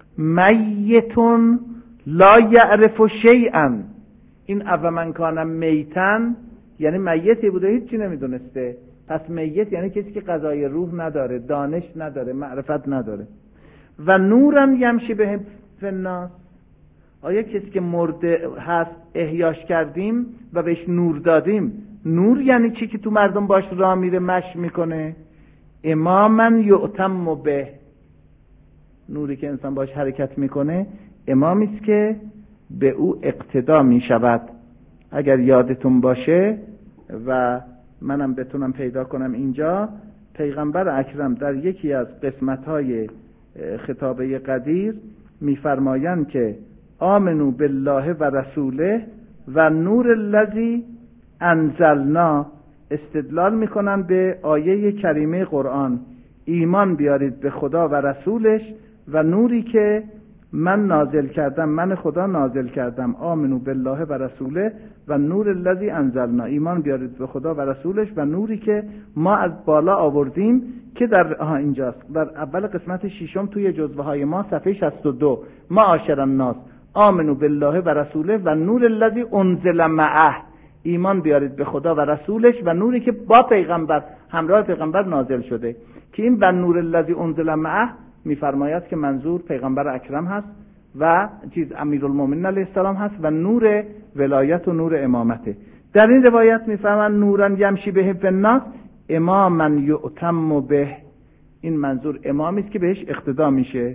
میتون لا یعرف شیئا، این افمن کان میتن یعنی میتی بوده هیچی نمیدونسته، پس میت یعنی کسی که غذای روح نداره، دانش نداره، معرفت نداره. و نورن یمشی به الناس، آیا کسی که مرده هست احیاش کردیم و بهش نور دادیم، نور یعنی چی که تو مردم باش راه میره، مشی میکنه؟ اماما یؤتم به، نوری که انسان باش حرکت میکنه امامی است که به او اقتدا میشود. اگر یادتون باشه و منم بتونم پیدا کنم اینجا، پیغمبر اکرم در یکی از قسمت‌های خطابه قدیر میفرمایند که آمنو بالله و رسوله و نور الذی انزلنا، استدلال میکنن به آیه کریمه قرآن، ایمان بیارید به خدا و رسولش و نوری که من نازل کردم، من خدا نازل کردم. آمنو بالله و رسوله و نور الذی انزلنا، ایمان بیارید به خدا و رسولش و نوری که ما از بالا آوردیم، که در اینجاست در اول قسمت ششم توی جزوه های ما صفحه 62. معاشر الناس آمنو بالله و رسوله و نور الذی انزل معه، ایمان بیارید به خدا و رسولش و نوری که با پیغمبر، همراه پیغمبر نازل شده. که این و نور الذی انزل معه میفرماید که منظور پیغمبر اکرم هست و امیرالمومنین علیه السلام هست و نور ولایت و نور امامته. در این روایت میفرماید نورن یمشی به الناس اماما یؤتم به، این منظور امامی است که بهش اقتدا میشه.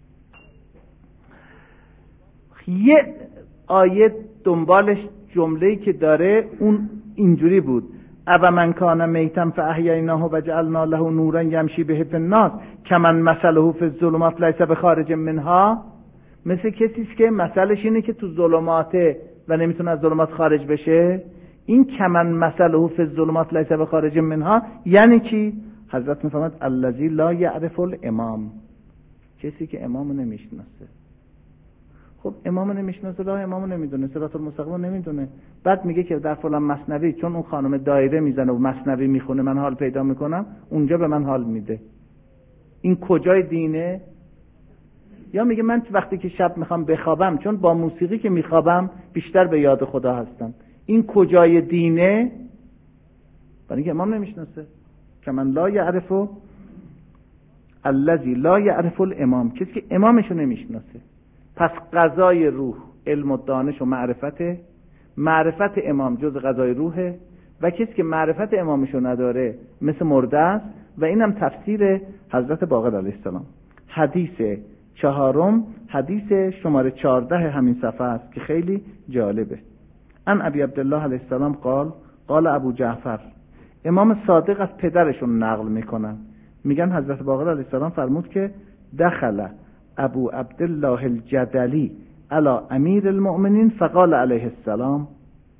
یه آیه دنبالش جمله‌ای که داره اون اینجوری بود: اَوَ مَنْ کَانَ مَیْتًا فَأَحْیَیْنَاهُ وَجَعَلْنَا لَهُ نُورًا یَمْشِی بِهِ فِی النَّاسِ کَمَنْ مَثَلُهُ فِی الظُّلُمَاتِ لَیْسَ بِخَارِجٍ مِنْهَا، مثل کسی است که مثلش اینه که تو ظلماته و نمیتونه از ظلمات خارج بشه. این کمن مثله فی الظلمات لیس بخارج منها یعنی چی؟ حضرت میفرماید الذی لا یعرف الامام، کسی که امامو نمیشناسه. خب امامو نمیشناسه، راه امامو نمیدونه، صراط المستقیم نمیدونه، بعد میگه که در فلان مثنوی چون اون خانم دایره میزنه و مثنوی میخونه من حال پیدا میکنم، اونجا به من حال میده. این کجای دینه؟ یا میگه من وقتی که شب میخوام بخوابم چون با موسیقی که میخوابم بیشتر به یاد خدا هستم. این کجای دینه؟ برای اینکه امام نمیشناسه. که من لا یعرفو الذی لا یعرف الامام، کسی که امامشو نمیشناسه. پس قضای روح علم و دانش و معرفته، معرفت امام جز قضای روحه و کسی که معرفت امامشو نداره مثل مرده است. و اینم تفسیر حضرت باقر علیه السلام. حدیث چهارم، حدیث شماره 14 همین صفحه است که خیلی جالبه. ان ابی عبدالله علیه السلام قال ابو جعفر، امام صادق از پدرشون نقل میکنن، میگن حضرت باقر علیه السلام فرمود که دخل ابو عبدالله الجدلی علی امیر المؤمنین فقال علیه السلام،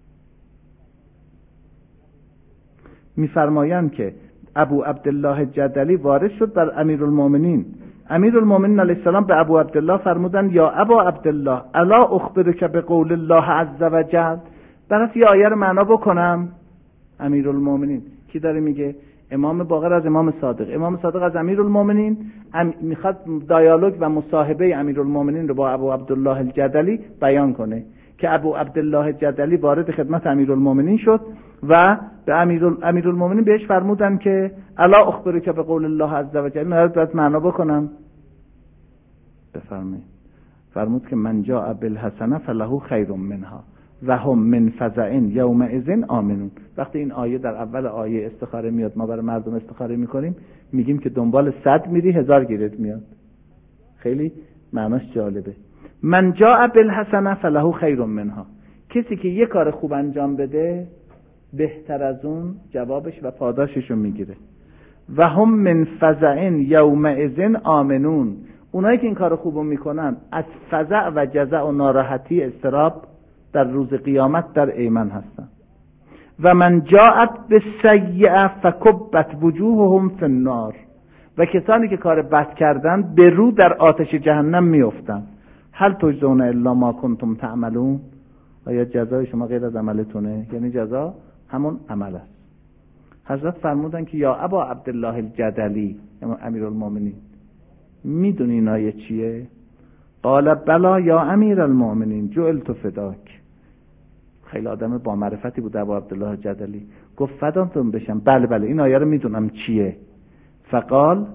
میفرمایند که ابو عبدالله الجدلی وارد شد بر امیر المؤمنین. امیر المؤمنین علیه السلام به ابو عبدالله فرمودن یا ابا عبدالله الا اخبرک بقول الله عز وجل، برات یه آیه رو معنا بکنم. امیر المؤمنین کی داره میگه؟ امام باقر از امام صادق، امام صادق از امیر المؤمنین میخواد دیالوگ و مصاحبه امیر المؤمنین رو با ابو عبدالله الجدلی بیان کنه که ابو عبدالله الجدلی وارد خدمت امیر المؤمنین شد و به امیر المؤمنین بهش فرمودن که الا اخبرک بقول الله عز وجل، من برات معنا بکنم. بفرمایید. فرمود که من جاء بالحسنه فله خیر منها و هم من فزع یومئذ آمنون. وقتی این آیه در اول آیه استخاره میاد، ما برای مردم استخاره میکنیم، میگیم که دنبال 100 میری 1000 گیرت میاد. خیلی معناش جالبه. من جاء بالحسنه فله خیر منها، کسی که یه کار خوب انجام بده بهتر از اون جوابش و پاداششو میگیره. و هم من فزع یومئذ آمنون، اونایی که این کار خوبو میکنن از فزع و جزع و ناراحتی اضطراب در روز قیامت در ایمن هستن. و من جاءت بالسیئه فکبت وجوههم فی النار، و کسانی که کار بد کردن به رو در آتش جهنم میافتن. هل تجزون الا ما کنتم تعملون، آیا جزای شما غیر از عملتونه؟ یعنی جزا همون عمل است. حضرت فرمودن که یا ابا عبدالله الجدلی، امیرالمومنین، میدونی این آیه چیه؟ قال بلا یا امیر المؤمنین جعلت فداک، خیلی آدم با معرفتی بود ابو عبدالله جدلی. گفت فداتون بشم، بله این آیه رو میدونم چیه. فقال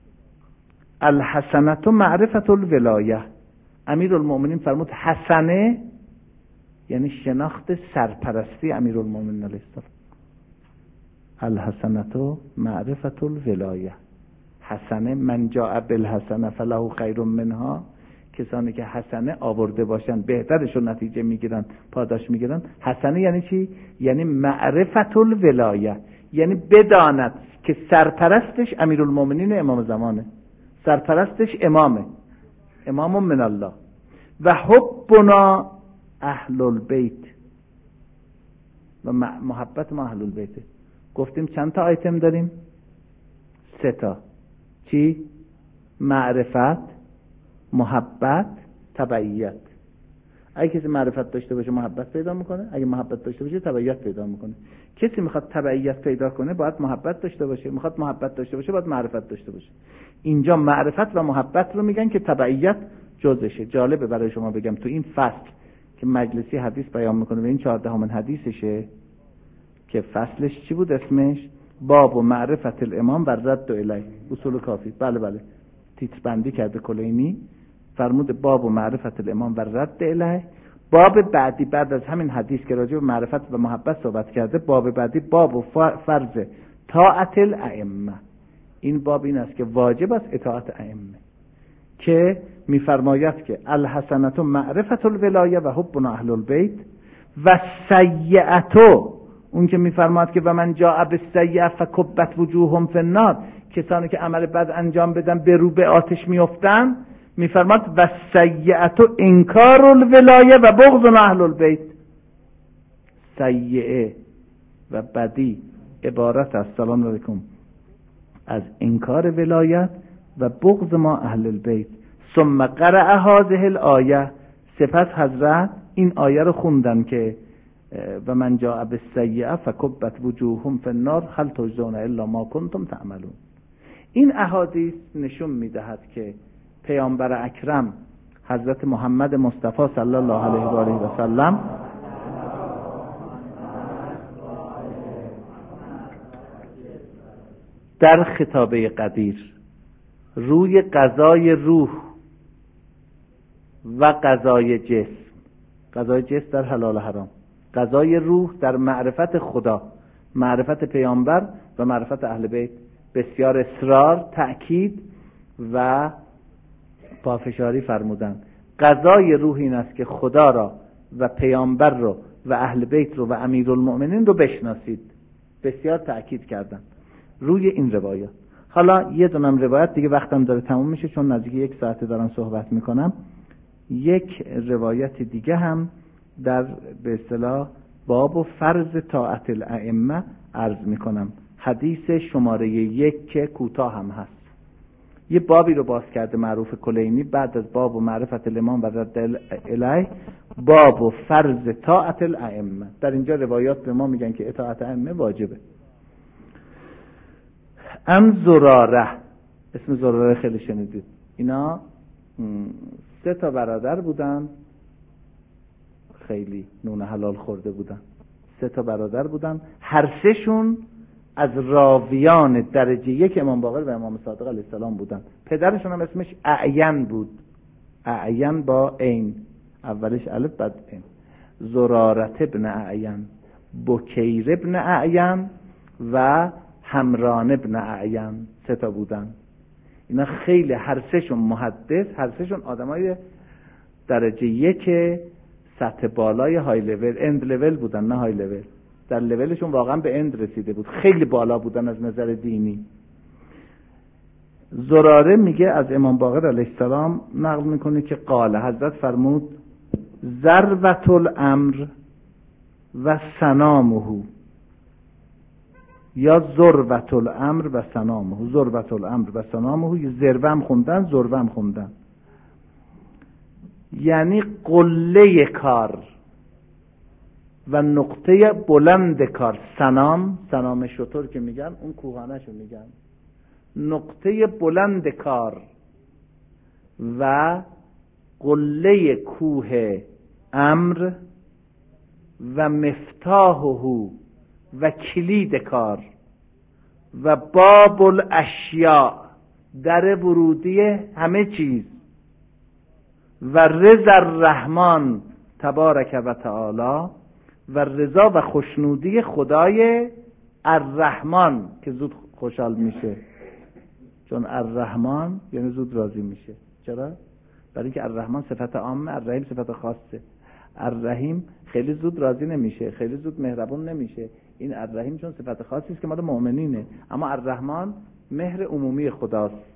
الحسنة معرفة الولایه. امیرالمؤمنین فرمود حسنه یعنی شناخت سرپرستی امیرالمؤمنین علیه السلام. الحسنة معرفة الولایه. حسنه من جاء بالحسنه فله خیر منها، کسانی که حسنه آورده باشن بهترشون نتیجه میگیرن، پاداش میگیرن. حسنه یعنی چی؟ یعنی معرفت الولایه، یعنی بداند که سرپرستش امیرالمؤمنین امام زمانه، سرپرستش امامه، امام من الله. و حبنا اهل البیت، و محبت ما اهل البیت. گفتیم چند تا آیتم داریم؟ 3 تا. چی؟ معرفت، محبت، تبعیت. اگه کسی معرفت داشته باشه محبت پیدا میکنه، اگه محبت داشته باشه تبعیت پیدا میکنه. کسی میخواد تبعیت پیدا کنه باید محبت داشته باشه، میخواد محبت داشته باشه باید معرفت داشته باشه. اینجا معرفت و محبت رو میگن که تبعیت جزشه. جالبه برای شما بگم تو این فصل که مجلسی حدیث بیان میکنه و این 14مین حدیثشه که فصلش چی بود اسمش؟ باب و معرفت الامام و رد الیه، اصول کافی. بله تیتر بندی کرده کلینی، فرمود باب و معرفت الامام و رد الیه. باب بعدی بعد از همین حدیث که راجع به معرفت و محبت صحبت کرده، باب بعدی باب و فرض طاعت الائمه. این باب این است که واجب است اطاعت ائمه، که میفرماید که الحسنة معرفت الولایه و حبنا اهل البیت و سیئتو، اون که میفرماید که و من جاء بالسیئه فکبت وجوههم فی النار، کسانی که عمل بد انجام بدن به رو به آتش میافتن، میفرماید و سیئتو انکار الولایه و بغض اهل البیت. سیئه و بدی عبارت است، سلام علیکم، از انکار ولایت و بغض ما اهل البیت. ثم قرأ هذه الآیه، سپس حضرت این آیه رو خوندن که و من جاء بالسیئه فکبت وجوههم فی النار هل تجزون الا ما کنتم تعملون. این احادیث نشون میدهد که پیامبر اکرم حضرت محمد مصطفی صلی الله علیه و آله و سلم در خطابه قدیر روی قضای روح و قضای جسم، قضای جسم در حلال و حرام، قضای روح در معرفت خدا، معرفت پیامبر و معرفت اهل بیت، بسیار اصرار، تأکید و پافشاری فرمودند. قضای روح این است که خدا را و پیامبر رو و اهل بیت رو و امیرالمؤمنین رو بشناسید. بسیار تأکید کردن روی این روایات. حالا یه دونم روایت دیگه، وقتم داره تموم میشه چون نزدیک 1 ساعت دارم صحبت میکنم. یک روایت دیگه هم در به اصطلاح باب و فرض طاعت الائمه عرض میکنم. حدیث شماره 1 که کوتاه هم هست. یه بابی رو باز کرده معروف کلینی بعد از باب و معرفت الامام و رد الیه، باب و فرض طاعت الائمه. در اینجا روایات به ما میگن که اطاعت ائمه واجبه. زراره، اسم زراره خیلی شنیدید. اینا 3 تا برادر بودن، خیلی نون حلال خورده بودن. 3 تا برادر بودن، هر 3 شون از راویان درجه 1 امام باقر و امام صادق علیه السلام بودن. پدرشون هم اسمش اعین بود، اعین با عین، اولش الف بعد عین. زرارت ابن اعین، بکیر ابن اعین و همران ابن اعین، 3 تا بودن. اینا خیلی هر 3 شون محدث، هر 3 شون آدمای درجه 1 سطح بالای های لول، اند لول بودن نه های لول. در لولشون واقعا به اند رسیده بود، خیلی بالا بودن از نظر دینی. زراره میگه از امام باقر علیه السلام نقل میکنه که قال، حضرت فرمود ذروة الامر و سنامه، یا ذروة الامر و سنامه، ذروة الامر و سنامه، ذروه هم خوندن ذروه هم خوندن، یعنی قله کار و نقطه بلند کار. سنام شتر که میگن اون کوهانشو میگن. نقطه بلند کار و قله کوه امر و مفتاحه و کلید کار و باب الاشیاء در ورودی همه چیز و رضا الرحمن تبارک و تعالی و رضا و خوشنودی خدای الرحمن که زود خوشحال میشه، چون الرحمن یعنی زود راضی میشه. چرا؟ برای اینکه الرحمن صفت عامه، الرحیم صفت خاصه. الرحیم خیلی زود راضی نمیشه، خیلی زود مهربون نمیشه. این الرحیم چون صفت خاصی است که مال مؤمنینه، اما الرحمن مهر عمومی خداست.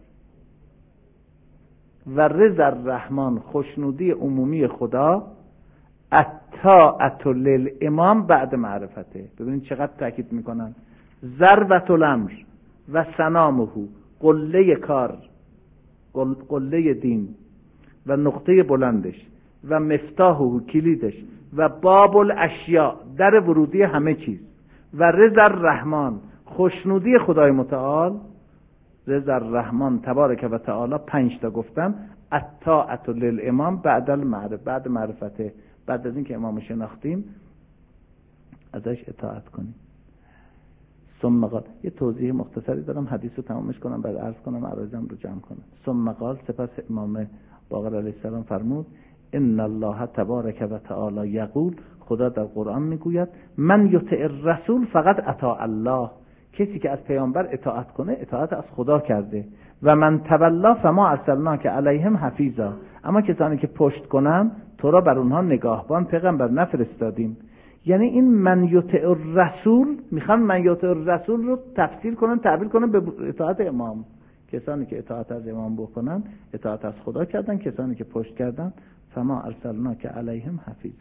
و رضا الرحمن خوشنودی عمومی خدا، الطاعة للامام بعد معرفته. ببینید چقدر تاکید میکنن. ذروة الامر و سنامه، قله کار، قله دین و نقطه بلندش و مفتاحه کلیدش و باب الاشیاء در ورودی همه چیز و رضا الرحمن خوشنودی خدای متعال. رضا الرحمن تبارک و تعالی 5 تا گفتم. الطاعة للامام بعد معرفته، بعد از اینکه امام شناختیم ازش اطاعت کنیم. ثم قال، یه توضیح مختصری دارم، حدیث رو تمامش کنم بعد عرض کنم عرضم رو جمع کنم. ثم قال، سپس امام باقر علیه السلام فرمود ان الله تبارک و تعالی یقول، خدا در قرآن میگوید من یطع الرسول فقط اطاع الله، کسی که از پیامبر اطاعت کنه اطاعت از خدا کرده. و من تولا فما ارسلناک علیهم حفیظا، اما کسانی که پشت کنن تو را بر اونها نگاهبان پیغمبر نفرستادیم. یعنی این من یطع الرسول، میخوان من یطع الرسول رو تفسیر کنن، تعبیر کنن به اطاعت امام. کسانی که اطاعت از امام بکنن اطاعت از خدا کردن، کسانی که پشت کردن فما ارسلناک علیهم حفیظا.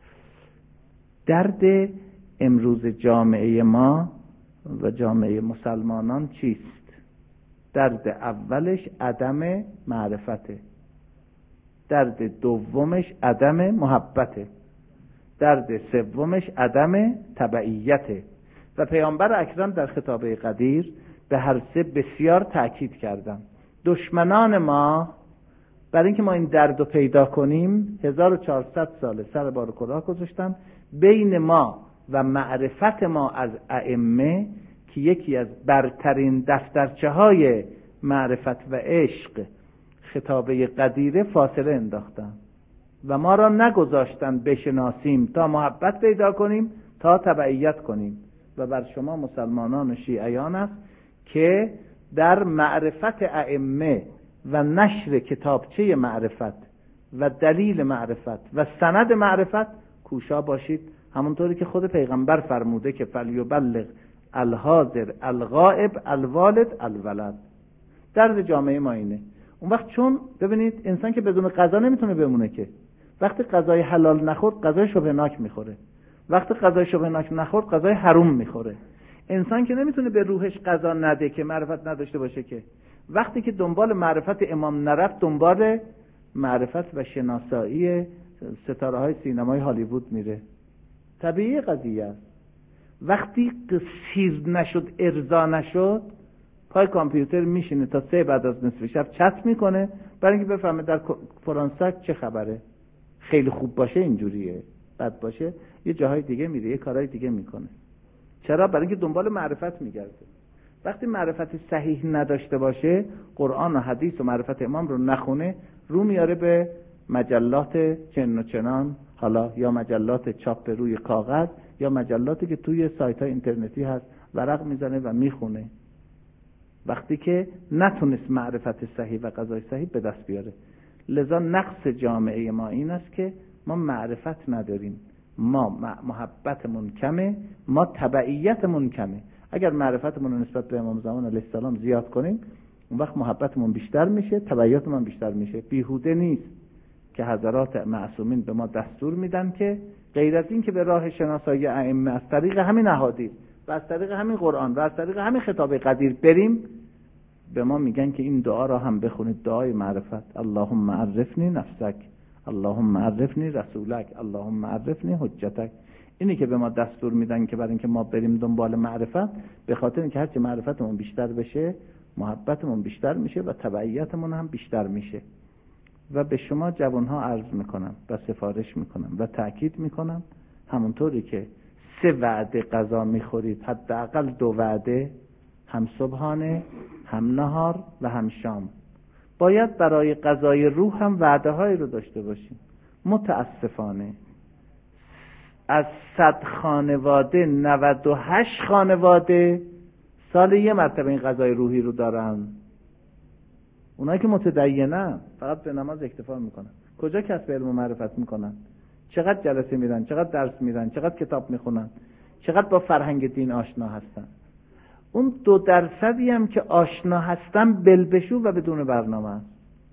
درد امروز جامعه ما و جامعه مسلمانان چیست؟ درد اولش عدم معرفته، درد دومش عدم محبته، درد سومش عدم تبعیته. و پیامبر اکرم در خطاب قدیر به هر سه بسیار تأکید کردن. دشمنان ما برای اینکه ما این درد رو پیدا کنیم 1400 ساله سر بار کلاه گذاشتن بین ما و معرفت ما از ائمه که یکی از برترین دفترچه های معرفت و عشق خطابه قدیره فاصله انداختن و ما را نگذاشتن بشناسیم تا محبت پیدا کنیم تا تبعیت کنیم. و بر شما مسلمانان و شیعیان است که در معرفت ائمه و نشر کتابچه معرفت و دلیل معرفت و سند معرفت کوشا باشید، همونطوری که خود پیغمبر فرموده که فلیبلغ الحاضر الغائب الوالد الولد. درد جامعه ما اینه. اون وقت چون ببینید انسان که بدون غذا نمیتونه بمونه، که وقتی غذای حلال نخورد غذای شبهناک میخوره، وقتی غذای شبهناک نخورد غذای حرام میخوره. انسان که نمیتونه به روحش غذا نده که معرفت نداشته باشه، که وقتی که دنبال معرفت امام نرفت دنبال معرفت و شناسایی ستاره های سینمای هالیوود میره. طبیعی قضیه است. وقتی سیر نشد ارضا نشد پای کامپیوتر میشینه تا 3 بعد از نصف شب چت میکنه برای اینکه بفهمه در فرانسه چه خبره. خیلی خوب باشه اینجوریه، بد باشه یه جاهای دیگه میره یه کارهای دیگه میکنه. چرا؟ برای اینکه دنبال معرفت میگرده. وقتی معرفت صحیح نداشته باشه، قرآن و حدیث و معرفت امام رو نخونه، رو میاره به مجلات چن و چنان، حالا یا مجلات چاپ روی کاغذ یا مجلاتی که توی سایت های اینترنتی هست، ورق میزنه و میخونه. وقتی که نتونست معرفت صحیح و قضای صحیح به دست بیاره. لذا نقص جامعه ما این است که ما معرفت نداریم، ما محبتمون کمه، ما تبعیتمون کمه. اگر معرفتمون رو نسبت به امام زمان علیه السلام زیاد کنیم اون وقت محبتمون بیشتر میشه، تبعیتمون بیشتر میشه. بیهوده نیست که حضرات معصومین به ما دستور میدن که غیر از این که به راه شناسایی ائمه از طریق همین احادیث و از طریق همین قرآن و از طریق همین خطاب قدیر بریم، به ما میگن که این دعا را هم بخونید، دعای معرفت. اللهم عرفنی نفسک، اللهم عرفنی رسولک، اللهم عرفنی حجتک. اینی که به ما دستور میدن که برای اینکه ما بریم دنبال معرفت، به خاطر اینکه هرچی معرفتمون بیشتر بشه محبتمون بیشتر میشه و تبعیتمون هم بیشتر میشه. و به شما جوانها عرض میکنم و سفارش میکنم و تأکید میکنم همونطوری که 3 وعده غذا میخورید، حداقل 2 وعده، هم صبحانه، هم نهار و هم شام، باید برای غذای روح هم وعده هایی رو داشته باشیم. متاسفانه از 100 خانواده 98 خانواده سال 1 مرتبه این غذای روحی رو دارن. اونایی که متدینن فقط به نماز اکتفا میکنن، کجا کسب علم و معرفت میکنن؟ چقدر جلسه میرن، چقدر درس میرن، چقدر کتاب میخونن، چقدر با فرهنگ دین آشنا هستن؟ اون 2% هم که آشنا هستن بلبشو و بدون برنامه است.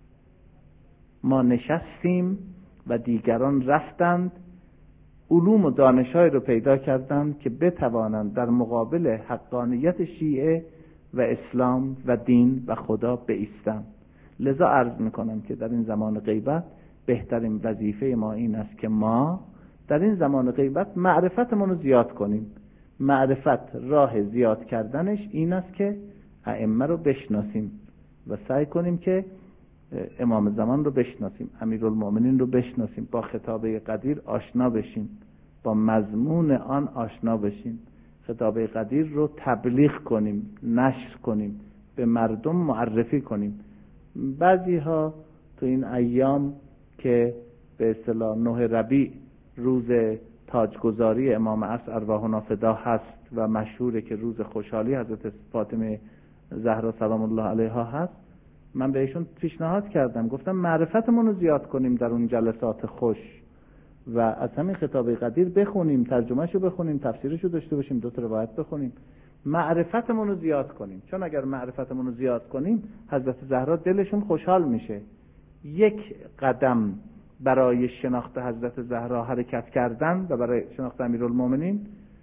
ما نشستیم و دیگران رفتند علوم و دانش‌های رو پیدا کردند که بتوانند در مقابل حقانیت شیعه و اسلام و دین و خدا بایستند. لذا عرض میکنم که در این زمان غیبت بهترین وظیفه ما این است که ما در این زمان غیبت معرفتمون رو زیاد کنیم. معرفت راه زیاد کردنش این است که ائمه رو بشناسیم و سعی کنیم که امام زمان رو بشناسیم، امیرالمومنین رو بشناسیم، با خطابه قدیر آشنا بشیم، با مضمون آن آشنا بشیم، خطابه قدیر رو تبلیغ کنیم، نشر کنیم، به مردم معرفی کنیم. بعضی ها تو این ایام که به اصطلاح 9 ربیع روز تاجگذاری امام عصر ارواحنا فدا هست و مشهوره که روز خوشحالی حضرت فاطمه زهرا سلام الله علیها هست، من بهشون پیشنهاد کردم، گفتم معرفتمون رو زیاد کنیم در اون جلسات خوش و از همین خطابه قدیر بخونیم، ترجمهشو بخونیم، تفسیرشو داشته باشیم، 2 تا روایت بخونیم، معرفتمون رو زیاد کنیم. چون اگر معرفتمون رو زیاد کنیم حضرت زهرا دلشون خوشحال میشه. 1 قدم برای شناخت حضرت زهرا حرکت کردن و برای شناخت امیرالمومنین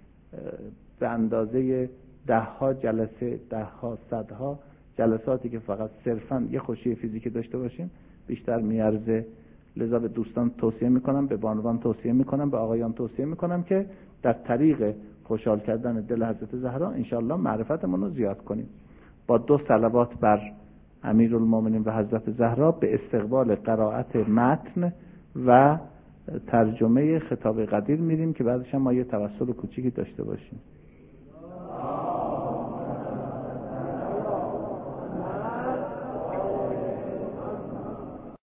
به اندازه 10 جلسه، 10 صدها جلساتی که فقط صرفاً یه خوشی فیزیکی داشته باشیم بیشتر میارزه. لذا به دوستان توصیه میکنم، به بانوان توصیه میکنم، به آقایان توصیه میکنم که در طریق خوشحال کردن دل حضرت زهرا انشاءالله معرفتمون رو زیاد کنیم. با 2 صلوات بر امیرالمومنین و حضرت زهرا به استقبال قرائت متن و ترجمه خطاب قدیر میریم که بعدش هم ما یه توسل کوچیکی داشته باشیم.